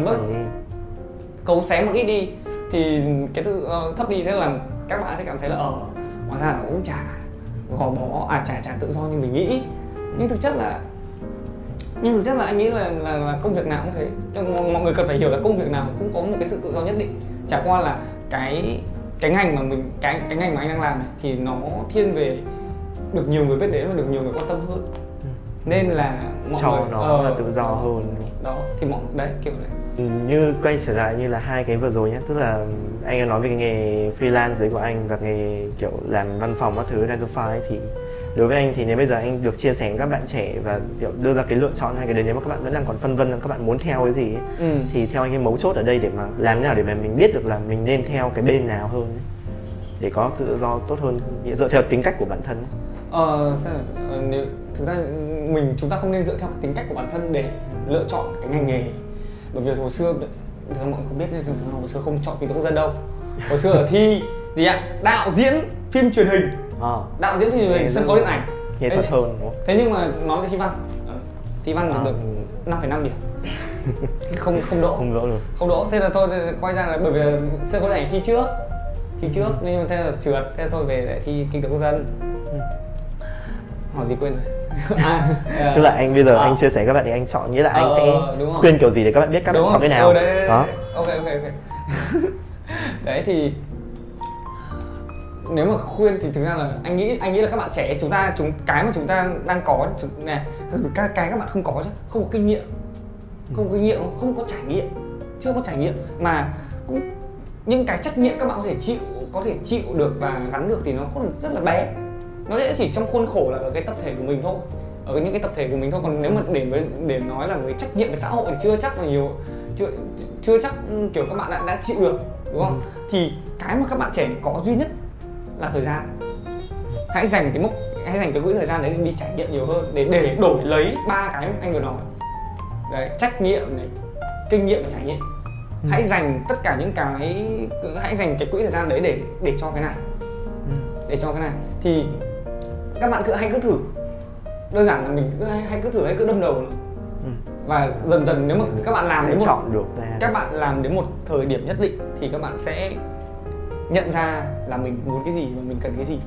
cấu xé một ít đi thì cái tự do thấp đi, thế là các bạn sẽ cảm thấy là hóa ra nó cũng chả gò bó, chả tự do như mình nghĩ. Nhưng thực chất là anh nghĩ là công việc nào cũng thế. Mọi người cần phải hiểu là công việc nào cũng có một cái sự tự do nhất định. Chả qua là cái ngành mà cái ngành mà anh đang làm này thì nó thiên về được nhiều người biết đến và được nhiều người quan tâm hơn. Nên là mọi cho người nó là tự do hơn. Đó thì mọi đấy kiểu đấy. Như quay trở lại như là hai cái vừa rồi nhé, tức là anh đã nói về cái nghề freelance đấy của anh và nghề kiểu làm văn phòng các thứ 9 to 5 thì đối với anh thì nếu bây giờ anh được chia sẻ với các bạn trẻ và kiểu đưa ra cái lựa chọn hai cái đấy, nếu mà các bạn vẫn đang còn phân vân là các bạn muốn theo cái gì ấy, thì theo anh cái mấu chốt ở đây để mà làm thế nào để mà mình biết được là mình nên theo cái bên nào hơn ấy, để có sự tự do tốt hơn dựa theo tính cách của bản thân ấy. Nếu thực ra chúng ta không nên dựa theo cái tính cách của bản thân để lựa chọn cái ngành nghề, bởi vì hồi xưa mọi người không biết nhưng hồi xưa không chọn kinh tế quốc dân đâu. Hồi xưa ở thi gì ạ, đạo diễn phim truyền hình, đạo diễn phim truyền hình, sân khấu điện ảnh, nghệ thuật hơn đúng không? Thế nhưng mà nói về thi văn thì được 5,5 điểm. không đỗ. Thế là thôi quay ra là bởi vì sân khấu điện ảnh thi trước nên thế là trượt, thế thôi về để thi kinh tế quốc dân. Hỏi gì quên rồi. Tức là anh bây giờ anh chia sẻ các bạn thì anh chọn, nghĩa là anh sẽ khuyên kiểu gì để các bạn biết các bạn chọn cái nào. Đó. Ok. Đấy thì nếu mà khuyên thì thực ra là anh nghĩ là các bạn trẻ cái mà chúng ta đang có này, cái các bạn không có chứ, không có kinh nghiệm, không có trải nghiệm, chưa có trải nghiệm mà cũng những cái trách nhiệm các bạn có thể chịu được và gắn được thì nó còn rất là bé. Nó sẽ chỉ trong khuôn khổ là ở cái tập thể của mình thôi, ở những cái tập thể của mình thôi. Còn nếu mà để nói là với trách nhiệm với xã hội thì chưa chắc kiểu các bạn đã chịu được, đúng không? Thì cái mà các bạn trẻ có duy nhất là thời gian. Hãy dành cái quỹ thời gian đấy để đi trải nghiệm nhiều hơn, để đổi lấy ba cái anh vừa nói đấy: trách nhiệm này, kinh nghiệm và trải nghiệm. Hãy dành tất cả những hãy dành cái quỹ thời gian đấy để cho cái này. Thì các bạn hãy cứ thử, đơn giản là mình hãy cứ đâm đầu. Và dần nếu mà các bạn làm đến một thời điểm nhất định thì các bạn sẽ nhận ra là mình muốn cái gì và mình cần cái gì.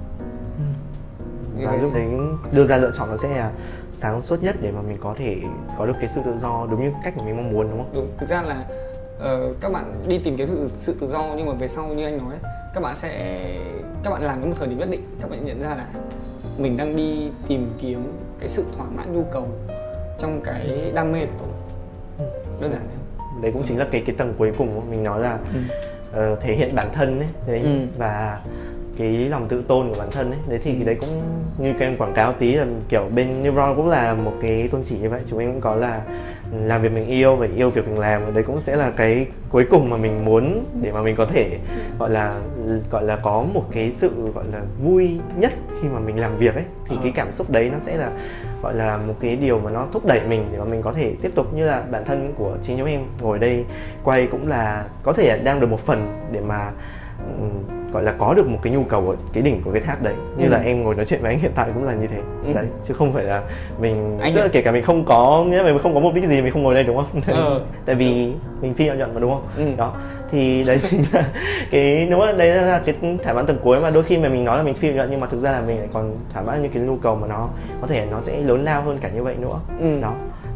Và lúc đấy đưa ra lựa chọn nó sẽ là sáng suốt nhất để mà mình có thể có được cái sự tự do đúng như cách mà mình mong muốn, đúng không? Đúng, thực ra là các bạn đi tìm kiếm sự tự do, nhưng mà về sau như anh nói, các bạn làm đến một thời điểm nhất định, các bạn nhận ra là mình đang đi tìm kiếm cái sự thỏa mãn nhu cầu trong cái đam mê của tôi. Đơn giản thế. Đấy cũng chính là cái tầng cuối cùng mình nói là thể hiện bản thân ấy, và cái lòng tự tôn của bản thân ấy. Đấy thì đấy cũng như cái em quảng cáo tí là kiểu bên Neuron cũng là một cái tôn chỉ như vậy. Chúng em cũng có là làm việc mình yêu và yêu việc mình làm. Đấy cũng sẽ là cái cuối cùng mà mình muốn để mà mình có thể gọi là có một cái sự gọi là vui nhất khi mà mình làm việc ấy. Thì cái cảm xúc đấy nó sẽ là gọi là một cái điều mà nó thúc đẩy mình để mà mình có thể tiếp tục. Như là bản thân của chính chúng em ngồi đây quay cũng là có thể đang được một phần để mà gọi là có được một cái nhu cầu ở cái đỉnh của cái tháp đấy. Như là em ngồi nói chuyện với anh hiện tại cũng là như thế. Đấy, chứ không phải là mình kể cả mình không có, nghĩa là mình không có mục đích gì mình không ngồi đây, đúng không? Tại vì mình phi lợi nhuận mà, đúng không? Đó. Thì đấy chính là cái, đúng không? Đấy là cái thỏa mãn tầng cuối mà đôi khi mà mình nói là mình phi lợi nhuận nhưng mà thực ra là mình lại còn thỏa mãn những cái nhu cầu mà nó có thể nó sẽ lớn lao hơn cả như vậy nữa. Đó.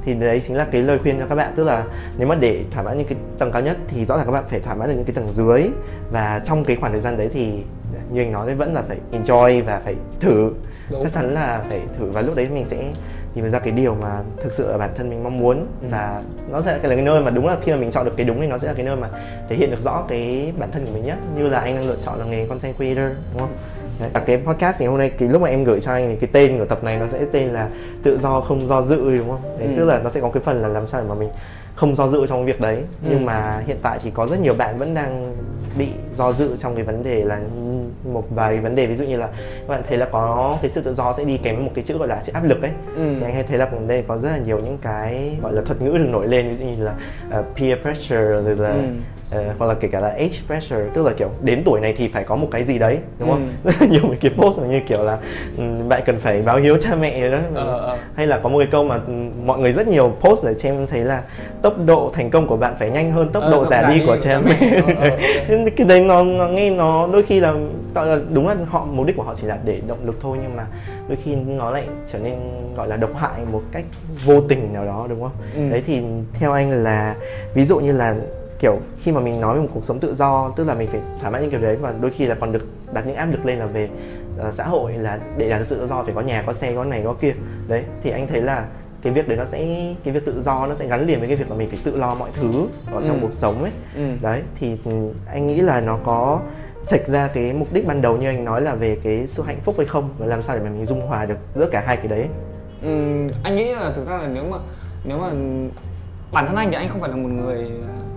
Thì đấy chính là cái lời khuyên cho các bạn, tức là nếu mà để thỏa mãn những cái tầng cao nhất thì rõ ràng các bạn phải thỏa mãn được những cái tầng dưới, và trong cái khoảng thời gian đấy thì như anh nói đấy, vẫn là phải enjoy và phải thử. Đúng. Chắc chắn là phải thử, và lúc đấy mình sẽ tìm ra cái điều mà thực sự là bản thân mình mong muốn. Và nó sẽ là cái nơi mà đúng là khi mà mình chọn được cái đúng thì nó sẽ là cái nơi mà thể hiện được rõ cái bản thân của mình nhất, như là anh đang lựa chọn là nghề content creator, đúng không? Đấy, cái podcast ngày hôm nay, cái lúc mà em gửi cho anh thì cái tên của tập này nó sẽ tên là tự do không do dự, đúng không? Đấy, tức là nó sẽ có cái phần là làm sao để mà mình không do dự trong cái việc đấy. Nhưng mà hiện tại thì có rất nhiều bạn vẫn đang bị do dự trong cái vấn đề là một vài vấn đề, ví dụ như là các bạn thấy là có cái sự tự do sẽ đi kèm một cái chữ gọi là sự áp lực ấy. Thì anh hay thấy là gần đây có rất là nhiều những cái gọi là thuật ngữ được nổi lên, ví dụ như là peer pressure, rồi là hoặc là kể cả là age pressure, tức là kiểu đến tuổi này thì phải có một cái gì đấy, đúng không? Rất là nhiều cái post như kiểu là bạn cần phải báo hiếu cha mẹ đó. Hay là có một cái câu mà mọi người rất nhiều post để cho em thấy là tốc độ thành công của bạn phải nhanh hơn tốc độ già đi của cha mẹ. Cái đấy nó nghe nó đôi khi là gọi là đúng là họ mục đích của họ chỉ là để động lực thôi, nhưng mà đôi khi nó lại trở nên gọi là độc hại một cách vô tình nào đó, đúng không? Đấy thì theo anh là ví dụ như là kiểu khi mà mình nói về một cuộc sống tự do, tức là mình phải thỏa mãn những kiểu đấy, và đôi khi là còn được đặt những áp lực lên là về xã hội, là để đạt được sự tự do phải có nhà, có xe, có này, có kia. Đấy thì anh thấy là cái việc đấy cái việc tự do nó sẽ gắn liền với cái việc mà mình phải tự lo mọi thứ ở trong cuộc sống ấy. Đấy thì anh nghĩ là nó có chạch ra cái mục đích ban đầu như anh nói là về cái sự hạnh phúc hay không, và làm sao để mà mình dung hòa được giữa cả hai cái đấy. Anh nghĩ là thực ra là nếu mà bản thân anh thì anh không phải là một người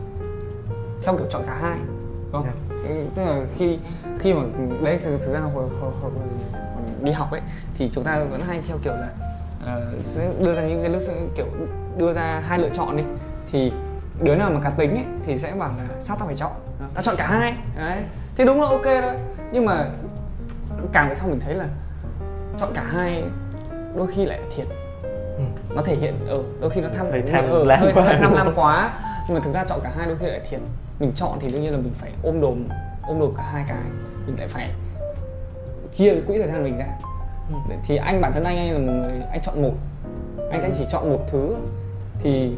theo kiểu chọn cả hai, đúng không? Tức là khi mà đấy thực ra hồi đi học ấy thì chúng ta vẫn hay theo kiểu là sẽ đưa ra những cái lúc kiểu đưa ra hai lựa chọn đi, thì đứa nào mà cá tính ấy thì sẽ bảo là sao tao phải chọn, tao chọn cả hai. Đấy thì đúng là ok đó, nhưng mà càng về sau mình thấy là chọn cả hai đôi khi lại là thiệt. Nó thể hiện đôi khi nó hơi tham lam quá, nhưng mà thực ra chọn cả hai đôi khi lại thiệt. Mình chọn thì đương nhiên là mình phải ôm đồm cả hai cái, mình lại phải chia cái quỹ thời gian mình ra. Thì bản thân anh là một người anh chọn một, anh sẽ chỉ chọn một thứ. Thì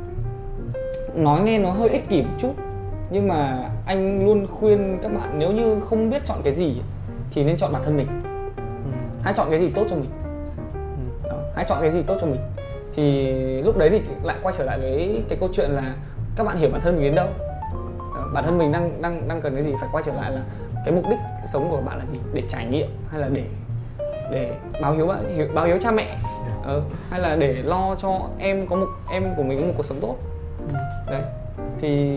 nói nghe nó hơi ích kỷ một chút, nhưng mà anh luôn khuyên các bạn nếu như không biết chọn cái gì thì nên chọn bản thân mình. Hãy chọn cái gì tốt cho mình. Hãy chọn cái gì tốt cho mình. Thì lúc đấy thì lại quay trở lại với cái câu chuyện là các bạn hiểu bản thân mình đến đâu. Bản thân mình đang cần cái gì, phải quay trở lại là cái mục đích sống của bạn là gì, để trải nghiệm hay là để báo hiếu cha mẹ, hay là để lo cho em của mình có một cuộc sống tốt. Đấy thì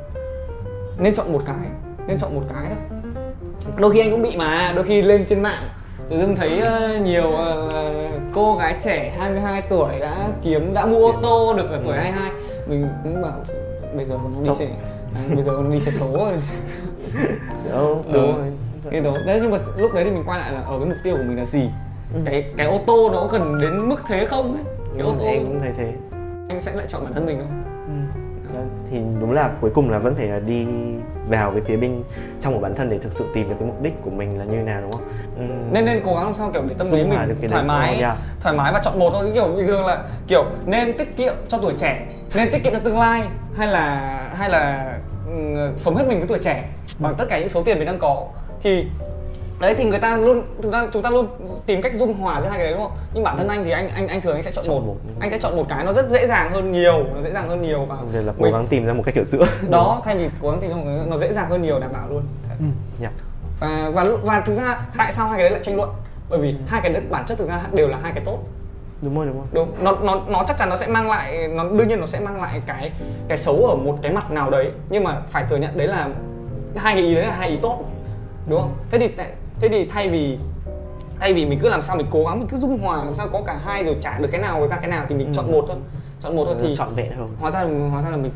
nên chọn một cái đó. Đôi khi anh cũng bị mà, đôi khi lên trên mạng tự dưng thấy nhiều cô gái trẻ 22 tuổi đã mua ô tô được ở tuổi 22, mình cũng bảo bây giờ còn đi xe số rồi. Đúng rồi. Đấy, nhưng mà lúc đấy thì mình quay lại là ở cái mục tiêu của mình là gì. Cái ô tô nó có cần đến mức thế không ấy. Cái ô tô em cũng thấy thế. Anh sẽ lại chọn bản thân mình không? Thì đúng là cuối cùng là vẫn phải là đi vào cái phía bên trong của bản thân để thực sự tìm được cái mục đích của mình là như nào, đúng không? Nên cố gắng làm sao kiểu để tâm lý mình thoải mái và chọn một thôi. Kiểu bình thường là kiểu nên tiết kiệm cho tuổi trẻ, nên tiết kiệm cho tương lai, hay là sống hết mình với tuổi trẻ bằng tất cả những số tiền mình đang có. Thì đấy thì người ta luôn, thực ra chúng ta luôn tìm cách dung hòa giữa hai cái đấy, đúng không? Nhưng bản thân anh thì anh thường anh sẽ chọn một. Anh sẽ chọn một cái nó rất dễ dàng hơn nhiều, và rồi là cố gắng tìm ra một cách kiểu giữa. Đó, thay vì cố gắng tìm ra một cái nó dễ dàng hơn nhiều, đảm bảo luôn. Và thực ra tại sao hai cái đấy lại tranh luận? Bởi vì hai cái đấy bản chất thực ra đều là hai cái tốt. Đúng. Nó chắc chắn nó sẽ mang lại, đương nhiên nó sẽ mang lại cái xấu ở một cái mặt nào đấy, nhưng mà phải thừa nhận đấy là hai cái ý đấy là hai ý tốt, đúng không? Thế thì thay vì mình cứ làm sao mình cố gắng mình cứ dung hòa làm sao có cả hai rồi trả được cái nào ra cái nào thì mình chọn một thôi thì chọn vẹn hơn. Hóa ra là mình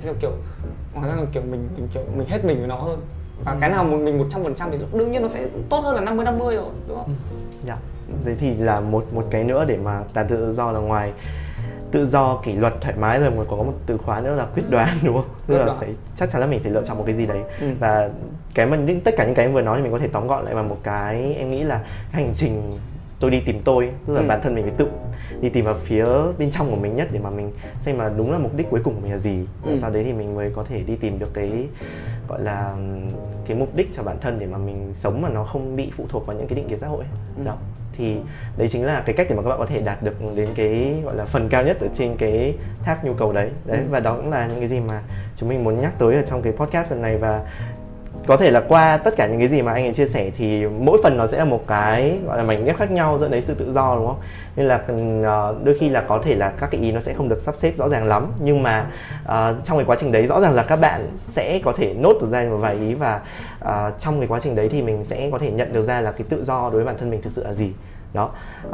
mình hết mình với nó hơn, và cái nào mình 100% thì đương nhiên nó sẽ tốt hơn là 50-50 rồi, đúng không? Đấy thì là một cái nữa để mà đạt tự do là ngoài tự do kỷ luật thoải mái rồi còn có một từ khóa nữa là quyết đoán, đúng không? Tức là chắc chắn là mình phải lựa chọn một cái gì đấy. Và tất cả những cái em vừa nói thì mình có thể tóm gọn lại vào một cái, em nghĩ là hành trình tôi đi tìm tôi, tức là bản thân mình phải tự đi tìm vào phía bên trong của mình nhất để mà mình xem mà đúng là mục đích cuối cùng của mình là gì. Sau đấy thì mình mới có thể đi tìm được cái gọi là cái mục đích cho bản thân để mà mình sống mà nó không bị phụ thuộc vào những cái định kiến xã hội đó. Thì đấy chính là cái cách để mà các bạn có thể đạt được đến cái gọi là phần cao nhất ở trên cái tháp nhu cầu đấy. Và đó cũng là những cái gì mà chúng mình muốn nhắc tới ở trong cái podcast lần này. Và có thể là qua tất cả những cái gì mà anh ấy chia sẻ thì mỗi phần nó sẽ là một cái gọi là mảnh ghép khác nhau dẫn đến sự tự do, đúng không? Nên là đôi khi là có thể là các cái ý nó sẽ không được sắp xếp rõ ràng lắm, nhưng mà trong cái quá trình đấy rõ ràng là các bạn sẽ có thể nốt được ra một vài ý, và trong cái quá trình đấy thì mình sẽ có thể nhận được ra là cái tự do đối với bản thân mình thực sự là gì đó.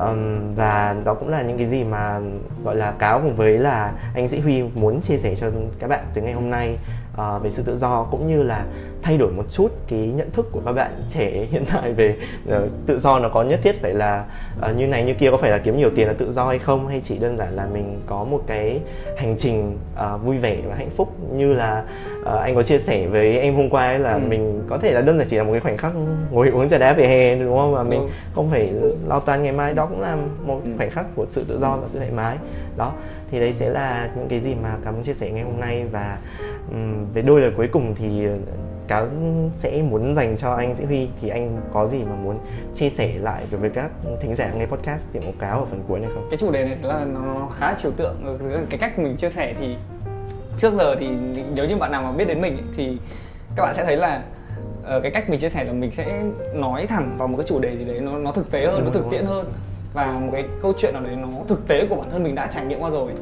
Và đó cũng là những cái gì mà gọi là Cáo cùng với là anh Sĩ Huy muốn chia sẻ cho các bạn từ ngày hôm nay về sự tự do, cũng như là thay đổi một chút cái nhận thức của các bạn trẻ hiện tại về tự do nó có nhất thiết phải là như này như kia, có phải là kiếm nhiều tiền là tự do hay không, hay chỉ đơn giản là mình có một cái hành trình vui vẻ và hạnh phúc như là anh có chia sẻ với em hôm qua ấy, là mình có thể là đơn giản chỉ là một cái khoảnh khắc ngồi uống trà đá về hè, đúng không? Và mình không phải lo toan ngày mai, đó cũng là một khoảnh khắc của sự tự do và sự thoải mái đó. Thì đấy sẽ là những cái gì mà Cáo muốn chia sẻ ngày hôm nay. Và về đôi lời cuối cùng thì Cáo sẽ muốn dành cho anh Sĩ Huy, thì anh có gì mà muốn chia sẻ lại với các thính giả nghe podcast Tiệm Ốc Cáo ở phần cuối này không? Cái chủ đề này thì là nó khá là trừu tượng. Cái cách mình chia sẻ thì trước giờ thì nếu như bạn nào mà biết đến mình ấy, thì các bạn sẽ thấy là cái cách mình chia sẻ là mình sẽ nói thẳng vào một cái chủ đề gì đấy nó thực tế hơn, nó thực tiễn hơn, và một cái câu chuyện nào đấy nó thực tế của bản thân mình đã trải nghiệm qua rồi.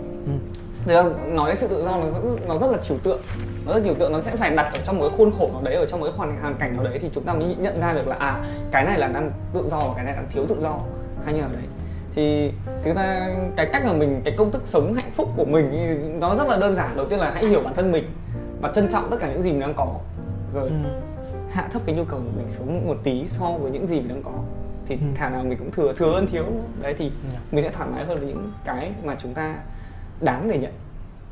Nói đến sự tự do nó rất là trừu tượng, nó sẽ phải đặt ở trong một cái khuôn khổ nào đấy, ở trong một cái hoàn cảnh nào đấy thì chúng ta mới nhận ra được là cái này là đang tự do và cái này đang thiếu tự do, hay như nào đấy. Thì thực ra cái cách mà mình, cái công thức sống hạnh phúc của mình nó rất là đơn giản. Đầu tiên là hãy hiểu bản thân mình và trân trọng tất cả những gì mình đang có, rồi hạ thấp cái nhu cầu của mình xuống một tí so với những gì mình đang có, thì thà nào mình cũng thừa hơn thiếu đấy, thì mình sẽ thoải mái hơn với những cái mà chúng ta đáng để nhận.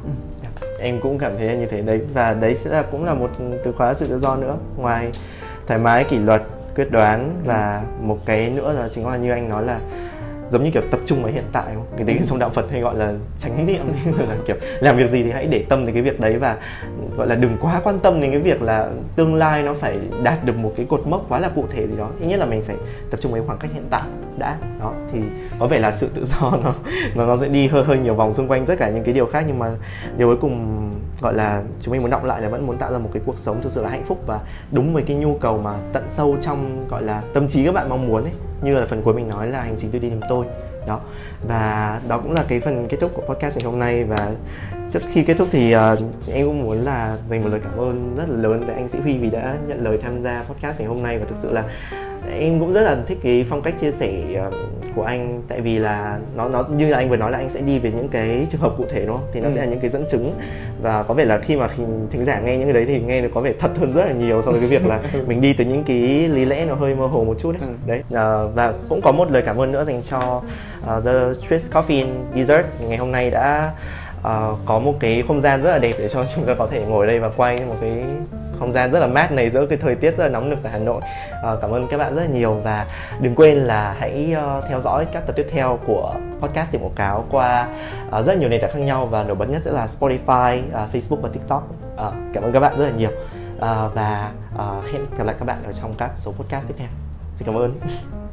Em cũng cảm thấy như thế đấy. Và đấy sẽ là cũng là một từ khóa sự tự do nữa, ngoài thoải mái, kỷ luật, quyết đoán, và một cái nữa là chính là như anh nói là giống như kiểu tập trung vào hiện tại, không? Cái đấy trong đạo Phật hay gọi là chánh niệm, là kiểu làm việc gì thì hãy để tâm đến cái việc đấy, và gọi là đừng quá quan tâm đến cái việc là tương lai nó phải đạt được một cái cột mốc quá là cụ thể gì đó. Ít nhất là mình phải tập trung vào khoảng cách hiện tại đã đó, thì có vẻ là sự tự do nó sẽ đi hơi nhiều vòng xung quanh tất cả những cái điều khác, nhưng mà điều cuối cùng gọi là chúng mình muốn đọng lại là vẫn muốn tạo ra một cái cuộc sống thực sự là hạnh phúc và đúng với cái nhu cầu mà tận sâu trong gọi là tâm trí các bạn mong muốn ấy, như là phần cuối mình nói là hành trình tôi đi tìm tôi đó. Và đó cũng là cái phần kết thúc của podcast ngày hôm nay. Và trước khi kết thúc thì em cũng muốn là dành một lời cảm ơn rất là lớn tới anh Sĩ Huy vì đã nhận lời tham gia podcast ngày hôm nay. Và thực sự là em cũng rất là thích cái phong cách chia sẻ của anh, tại vì là nó như là anh vừa nói là anh sẽ đi về những cái trường hợp cụ thể, đúng không? Thì nó sẽ là những cái dẫn chứng, và có vẻ là khi mà thính giả nghe những cái đấy thì nghe nó có vẻ thật hơn rất là nhiều so với cái việc là mình đi tới những cái lý lẽ nó hơi mơ hồ một chút ấy. Đấy. Và cũng có một lời cảm ơn nữa dành cho The Swiss Coffee and Dessert ngày hôm nay đã có một cái không gian rất là đẹp để cho chúng ta có thể ngồi đây và quay một cái không gian rất là mát này giữa cái thời tiết rất là nóng nực ở Hà Nội. Cảm ơn các bạn rất là nhiều, và đừng quên là hãy theo dõi các tập tiếp theo của podcast Tiệm Quảng Cáo qua rất nhiều nền tảng khác nhau, và nổi bật nhất sẽ là Spotify, Facebook và TikTok. Cảm ơn các bạn rất là nhiều, và hẹn gặp lại các bạn ở trong các số podcast tiếp theo. Xin cảm ơn.